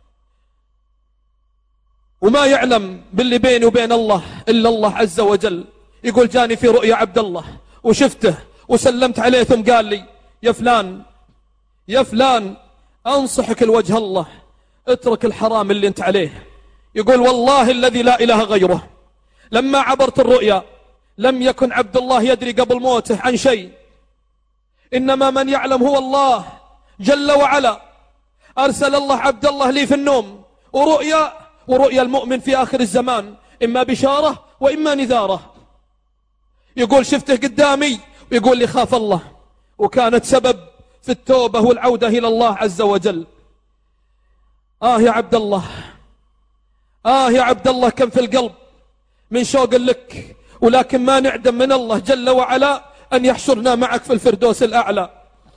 [SPEAKER 2] وما يعلم باللي بيني وبين الله إلا الله عز وجل. يقول: جاني في رؤيا عبد الله وشفته وسلمت عليه، ثم قال لي: يا فلان، يا فلان، أنصحك لوجه الله اترك الحرام اللي انت عليه. يقول: والله الذي لا إله غيره، لما عبرت الرؤيا لم يكن عبد الله يدري قبل موته عن شيء، إنما من يعلم هو الله جل وعلا. أرسل الله عبد الله لي في النوم ورؤيا المؤمن في آخر الزمان إما بشارة وإما نذارة. يقول: شفته قدامي ويقول لي: خاف الله، وكانت سبب في التوبة والعودة إلى الله عز وجل. يا عبد الله، يا عبد الله، كم في القلب من شوق لك، ولكن ما نعدم من الله جل وعلا أن يحشرنا معك في الفردوس الأعلى.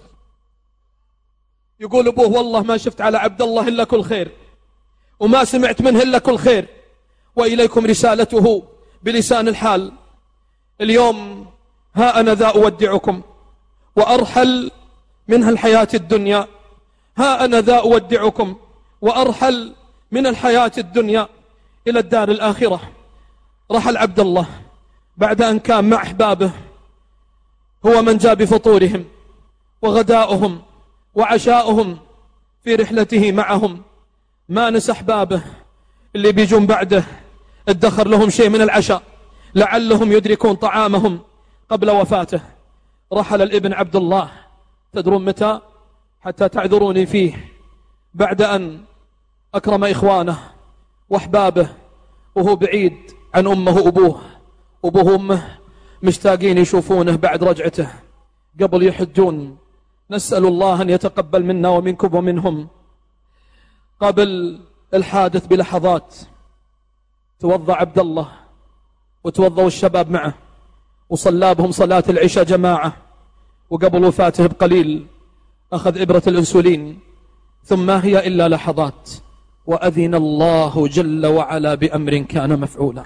[SPEAKER 2] يقول أبوه: والله ما شفت على عبد الله إلا كل خير، وما سمعت منه إلا كل خير، وإليكم رسالته بلسان الحال. اليوم ها أنا ذا أودعكم وأرحل منها الحياة الدنيا، ها أنا ذا أودعكم وأرحل من الحياة الدنيا إلى الدار الآخرة. رحل عبد الله بعد أن كان مع أحبابه هو من جاء بفطورهم وغداؤهم وعشاؤهم في رحلته معهم. ما نسى أحبابه اللي بيجون بعده ادخر لهم شيء من العشاء لعلهم يدركون طعامهم قبل وفاته. رحل الابن عبد الله، تدرون متى؟ حتى تعذروني فيه، بعد أن أكرم إخوانه وأحبابه وهو بعيد عن أمه وأبوه وأمه مشتاقين يشوفونه بعد رجعته قبل يحجون. نسأل الله أن يتقبل منا ومنكم ومنهم. قبل الحادث بلحظات توضأ عبد الله وتوضأوا الشباب معه وصلى بهم صلاة العشاء جماعة، وقبل وفاته بقليل أخذ إبرة الأنسولين، ثم ما هي إلا لحظات وأذن الله جل وعلا بأمر كان مفعولا.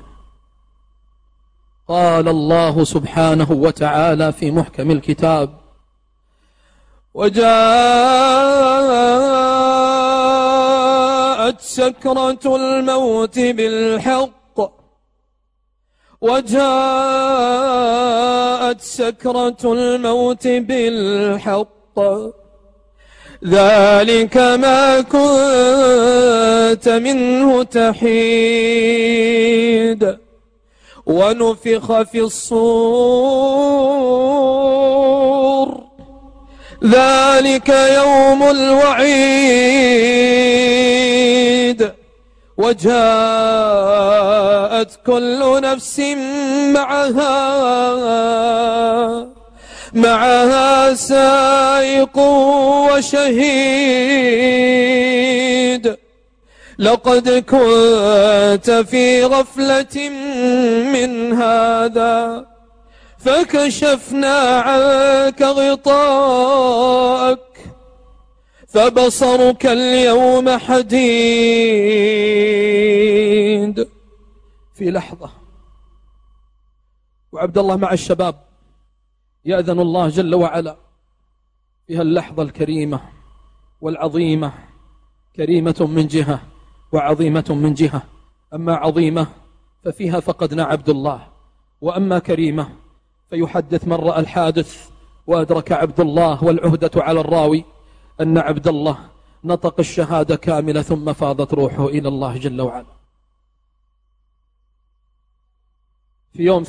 [SPEAKER 2] قال الله سبحانه وتعالى في محكم الكتاب: وجاءت سكرة الموت بالحق ذلك ما كنت منه تحيد ونفخ في الصور ذلك يوم الوعيد وجاءت كل نفس معها سائق وشهيد لقد كنت في غفلة من هذا فكشفنا عنك غطاءك فبصرك اليوم حديد. في لحظة وعبد الله مع الشباب يأذن الله جل وعلا في اللحظة الكريمة والعظيمة، كريمة من جهة وعظيمة من جهة. أما عظيمة ففيها فقدنا عبد الله، وأما كريمة فيحدث من رأى الحادث وأدرك عبد الله والعهدة على الراوي أن عبد الله نطق الشهادة كاملة ثم فاضت روحه إلى الله جل وعلا. في يوم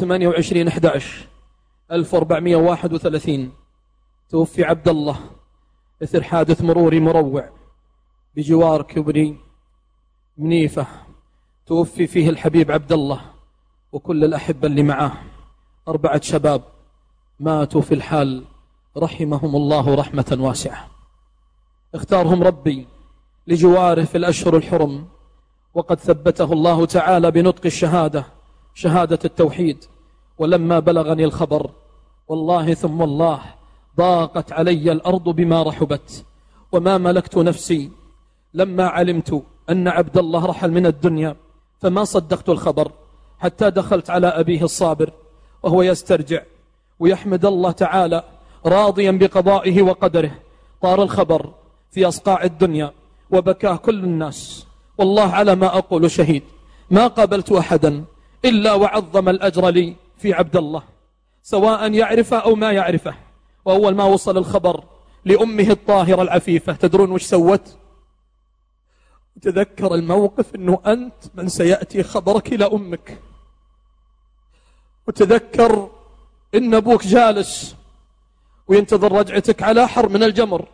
[SPEAKER 2] 28/11/1431 توفي عبد الله إثر حادث مروري مروع بجوار كبري منيفة، توفي فيه الحبيب عبد الله وكل الأحبة اللي معاه. 4 شباب ماتوا في الحال رحمهم الله رحمة واسعة، اختارهم ربي لجواره في الأشهر الحرم، وقد ثبته الله تعالى بنطق الشهادة، شهادة التوحيد. ولما بلغني الخبر والله ثم الله ضاقت علي الأرض بما رحبت، وما ملكت نفسي لما علمت أن عبد الله رحل من الدنيا، فما صدقت الخبر حتى دخلت على أبيه الصابر وهو يسترجع ويحمد الله تعالى راضيا بقضائه وقدره. طار الخبر في أصقاع الدنيا وبكاه كل الناس، والله على ما أقول شهيد، ما قابلت أحدا إلا وعظم الأجر لي في عبد الله، سواء يعرفه أو ما يعرفه. وأول ما وصل الخبر لأمه الطاهرة العفيفة، تدرون وش سوت؟ تذكر الموقف أنه أنت من سيأتي خبرك إلى أمك، وتذكر إن أبوك جالس وينتظر رجعتك على حر من الجمر،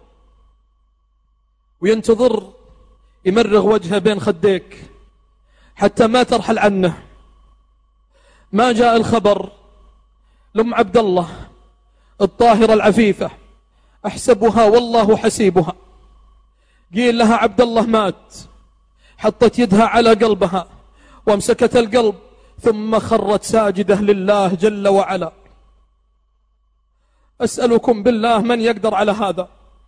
[SPEAKER 2] وينتظر يمرغ وجهه بين خديك حتى ما ترحل عنه. ما جاء الخبر لأم عبد الله الطاهرة العفيفة، أحسبها والله حسيبها، قيل لها عبد الله مات، حطت يدها على قلبها وامسكت القلب ثم خرت ساجدة لله جل وعلا. أسألكم بالله من يقدر على هذا؟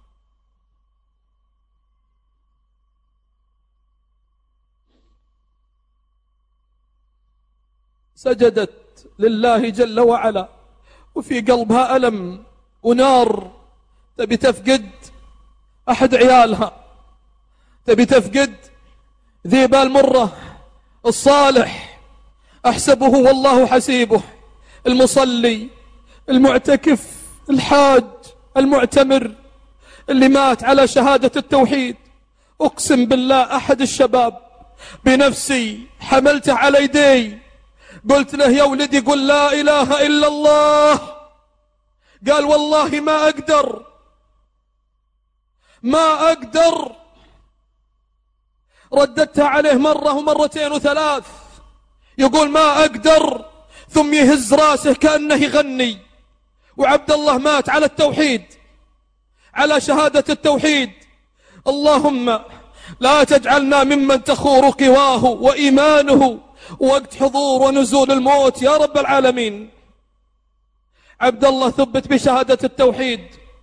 [SPEAKER 2] سجدت لله جل وعلا وفي قلبها ألم ونار، تبي تفقد أحد عيالها، تبي تفقد ذي بالمرة الصالح، أحسبه والله حسيبه، المصلي المعتكف الحاج المعتمر اللي مات على شهادة التوحيد. أقسم بالله أحد الشباب بنفسي حملته على يدي، قلت له يا ولدي قل لا إله إلا الله، قال والله ما أقدر. رددتها عليه مرة ومرتين وثلاث، يقول ما أقدر، ثم يهز راسه كأنه يغني. وعبد الله مات على التوحيد، على شهادة التوحيد. اللهم لا تجعلنا ممن تخور قواه وإيمانه وقت حضور ونزول الموت يا رب العالمين. عبد الله ثبت بشهادة التوحيد.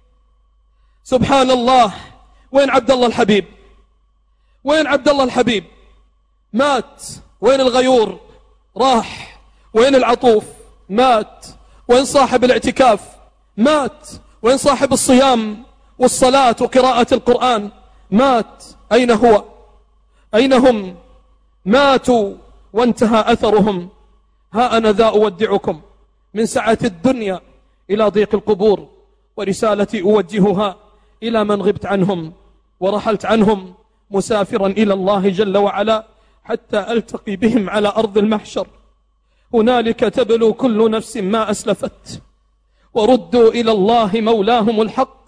[SPEAKER 2] سبحان الله. وين عبد الله الحبيب؟ وين عبد الله الحبيب؟ مات. وين الغيور؟ راح. وين العطوف؟ مات. وين صاحب الاعتكاف؟ مات. وين صاحب الصيام والصلاة وقراءة القرآن؟ مات. أين هو؟ أين هم؟ ماتوا وانتهى أثرهم. ها أنا ذا أودعكم من سعة الدنيا إلى ضيق القبور، ورسالتي أوجهها إلى من غبت عنهم ورحلت عنهم، مسافرا إلى الله جل وعلا حتى ألتقي بهم على أرض المحشر. هنالك تبلو كل نفس ما أسلفت، وردوا إلى الله مولاهم الحق،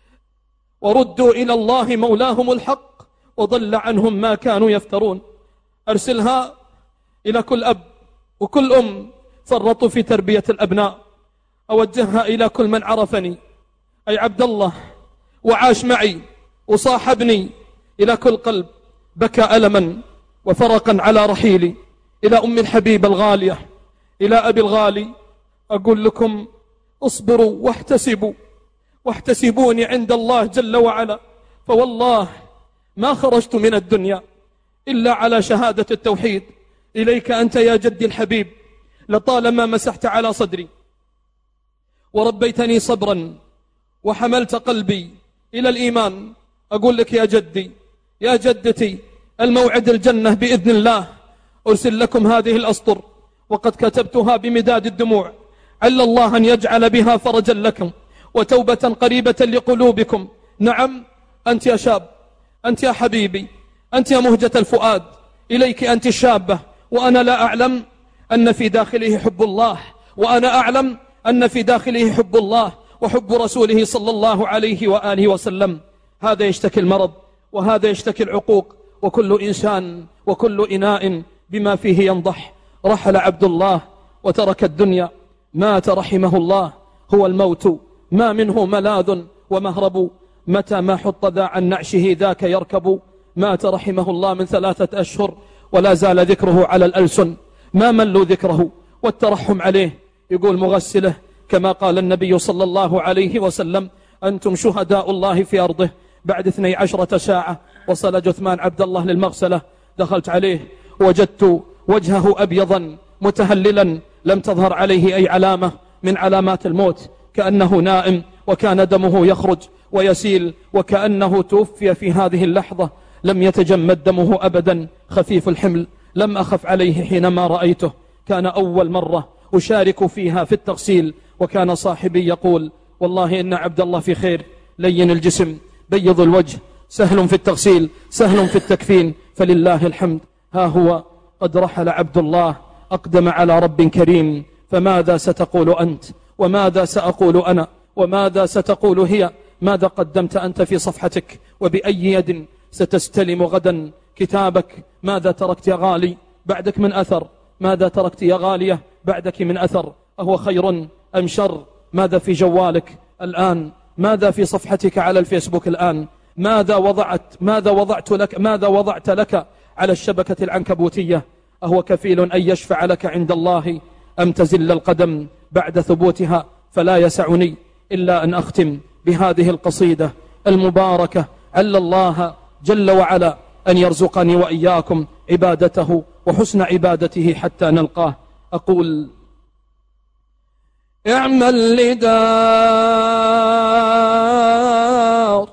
[SPEAKER 2] وردوا إلى الله مولاهم الحق، وضل عنهم ما كانوا يفترون. أرسلها إلى كل أب وكل أم فرطوا في تربية الأبناء. أوجهها إلى كل من عرفني، أي عبد الله، وعاش معي وصاحبني، إلى كل قلب بكى ألما وفرقا على رحيلي، إلى أم الحبيب الغالية، إلى أبي الغالي، أقول لكم اصبروا واحتسبوا، واحتسبوني عند الله جل وعلا، فوالله ما خرجت من الدنيا إلا على شهادة التوحيد. إليك أنت يا جدي الحبيب، لطالما مسحت على صدري وربيتني صبرا وحملت قلبي إلى الإيمان. أقول لك يا جدي يا جدتي، الموعد الجنة بإذن الله. أرسل لكم هذه الأسطر وقد كتبتها بمداد الدموع، عل الله أن يجعل بها فرجا لكم وتوبة قريبة لقلوبكم. نعم أنت يا شاب، أنت يا حبيبي، أنت يا مهجة الفؤاد، إليك أنت الشابة، وأنا لا أعلم أن في داخله حب الله، وأنا أعلم أن في داخله حب الله وحب رسوله صلى الله عليه وآله وسلم. هذا يشتكي المرض، وهذا يشتكي العقوق، وكل إنسان وكل إناء بما فيه ينضح. رحل عبد الله وترك الدنيا، مات رحمه الله. هو الموت ما منه ملاذ ومهرب، متى ما حط ذا عن نعشه ذاك يركب. مات رحمه الله من 3 أشهر ولا زال ذكره على الألسن، ما ملوا ذكره والترحم عليه. يقول مغسله كما قال النبي صلى الله عليه وسلم: أنتم شهداء الله في أرضه. بعد 12 ساعة وصل جثمان عبد الله للمغسلة، دخلت عليه وجدت وجهه أبيضا متهللا، لم تظهر عليه أي علامة من علامات الموت، كأنه نائم، وكان دمه يخرج ويسيل وكأنه توفي في هذه اللحظة. لم يتجمد دمه أبدا، خفيف الحمل. لم أخف عليه حينما رأيته، كان أول مرة أشارك فيها في التغسيل، وكان صاحبي يقول: والله إن عبد الله في خير، لين الجسم، بيض الوجه، سهل في التغسيل، سهل في التكفين، فلله الحمد. ها هو قد رحل عبد الله، أقدم على رب كريم. فماذا ستقول أنت؟ وماذا سأقول أنا؟ وماذا ستقول هي؟ ماذا قدمت أنت في صفحتك؟ وبأي يد ستستلم غدا كتابك؟ ماذا تركت يا غالي بعدك من أثر؟ ماذا تركت يا غالية بعدك من أثر؟ أهو خير أم شر؟ ماذا في جوالك الآن؟ ماذا في صفحتك على الفيسبوك الآن؟ ماذا وضعت لك على الشبكة العنكبوتية؟ أهو كفيل أن يشفع لك عند الله أم تزل القدم بعد ثبوتها؟ فلا يسعني إلا أن أختم بهذه القصيدة المباركة. عل الله جل وعلا أن يرزقني وإياكم عبادته وحسن عبادته حتى نلقاه. أقول: اعمل لدار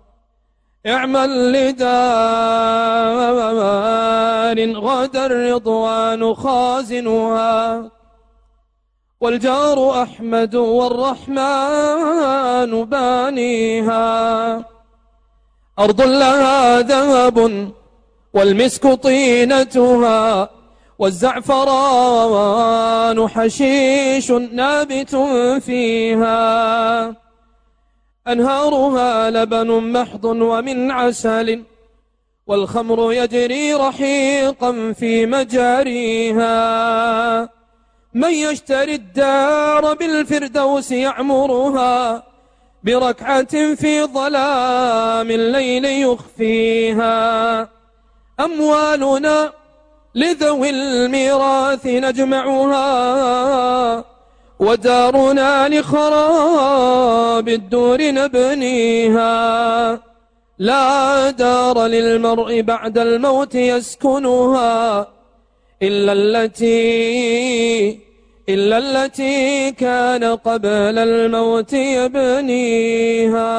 [SPEAKER 2] غدا الرضوان خازنها، والجار أحمد والرحمن بانيها. أرض لها ذهب والمسك طينتها، والزعفران حشيش نابت فيها، أنهارها لبن محض ومن عسل، والخمر يجري رحيقا في مجاريها. من يشتري الدار بالفردوس يعمرها، بركعة في ظلام الليل يخفيها. أموالنا لذوي الميراث نجمعها، ودارنا لخراب الدور نبنيها. لا دار للمرء بعد الموت يسكنها، إلا التي كان قبل الموت يبنيها.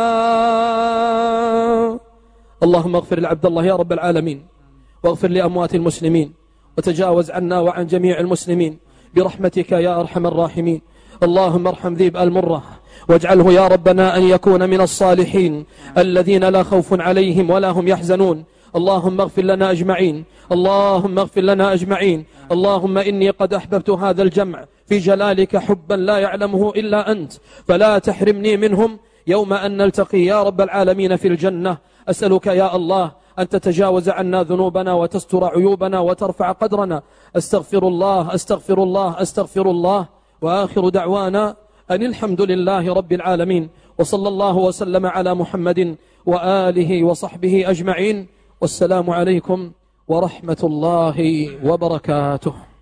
[SPEAKER 2] اللهم اغفر لعبد الله يا رب العالمين، واغفر لأموات المسلمين، وتجاوز عنا وعن جميع المسلمين برحمتك يا أرحم الراحمين. اللهم ارحم ذيب المرة، واجعله يا ربنا أن يكون من الصالحين الذين لا خوف عليهم ولا هم يحزنون. اللهم اغفر لنا أجمعين، اللهم اغفر لنا أجمعين. اللهم إني قد أحببت هذا الجمع في جلالك حبا لا يعلمه إلا أنت، فلا تحرمني منهم يوم أن نلتقي يا رب العالمين في الجنة. أسألك يا الله أن تتجاوز عنا ذنوبنا وتستر عيوبنا وترفع قدرنا. أستغفر الله أستغفر الله أستغفر الله. وآخر دعوانا أن الحمد لله رب العالمين، وصلى الله وسلم على محمد وآله وصحبه أجمعين. والسلام عليكم ورحمة الله وبركاته.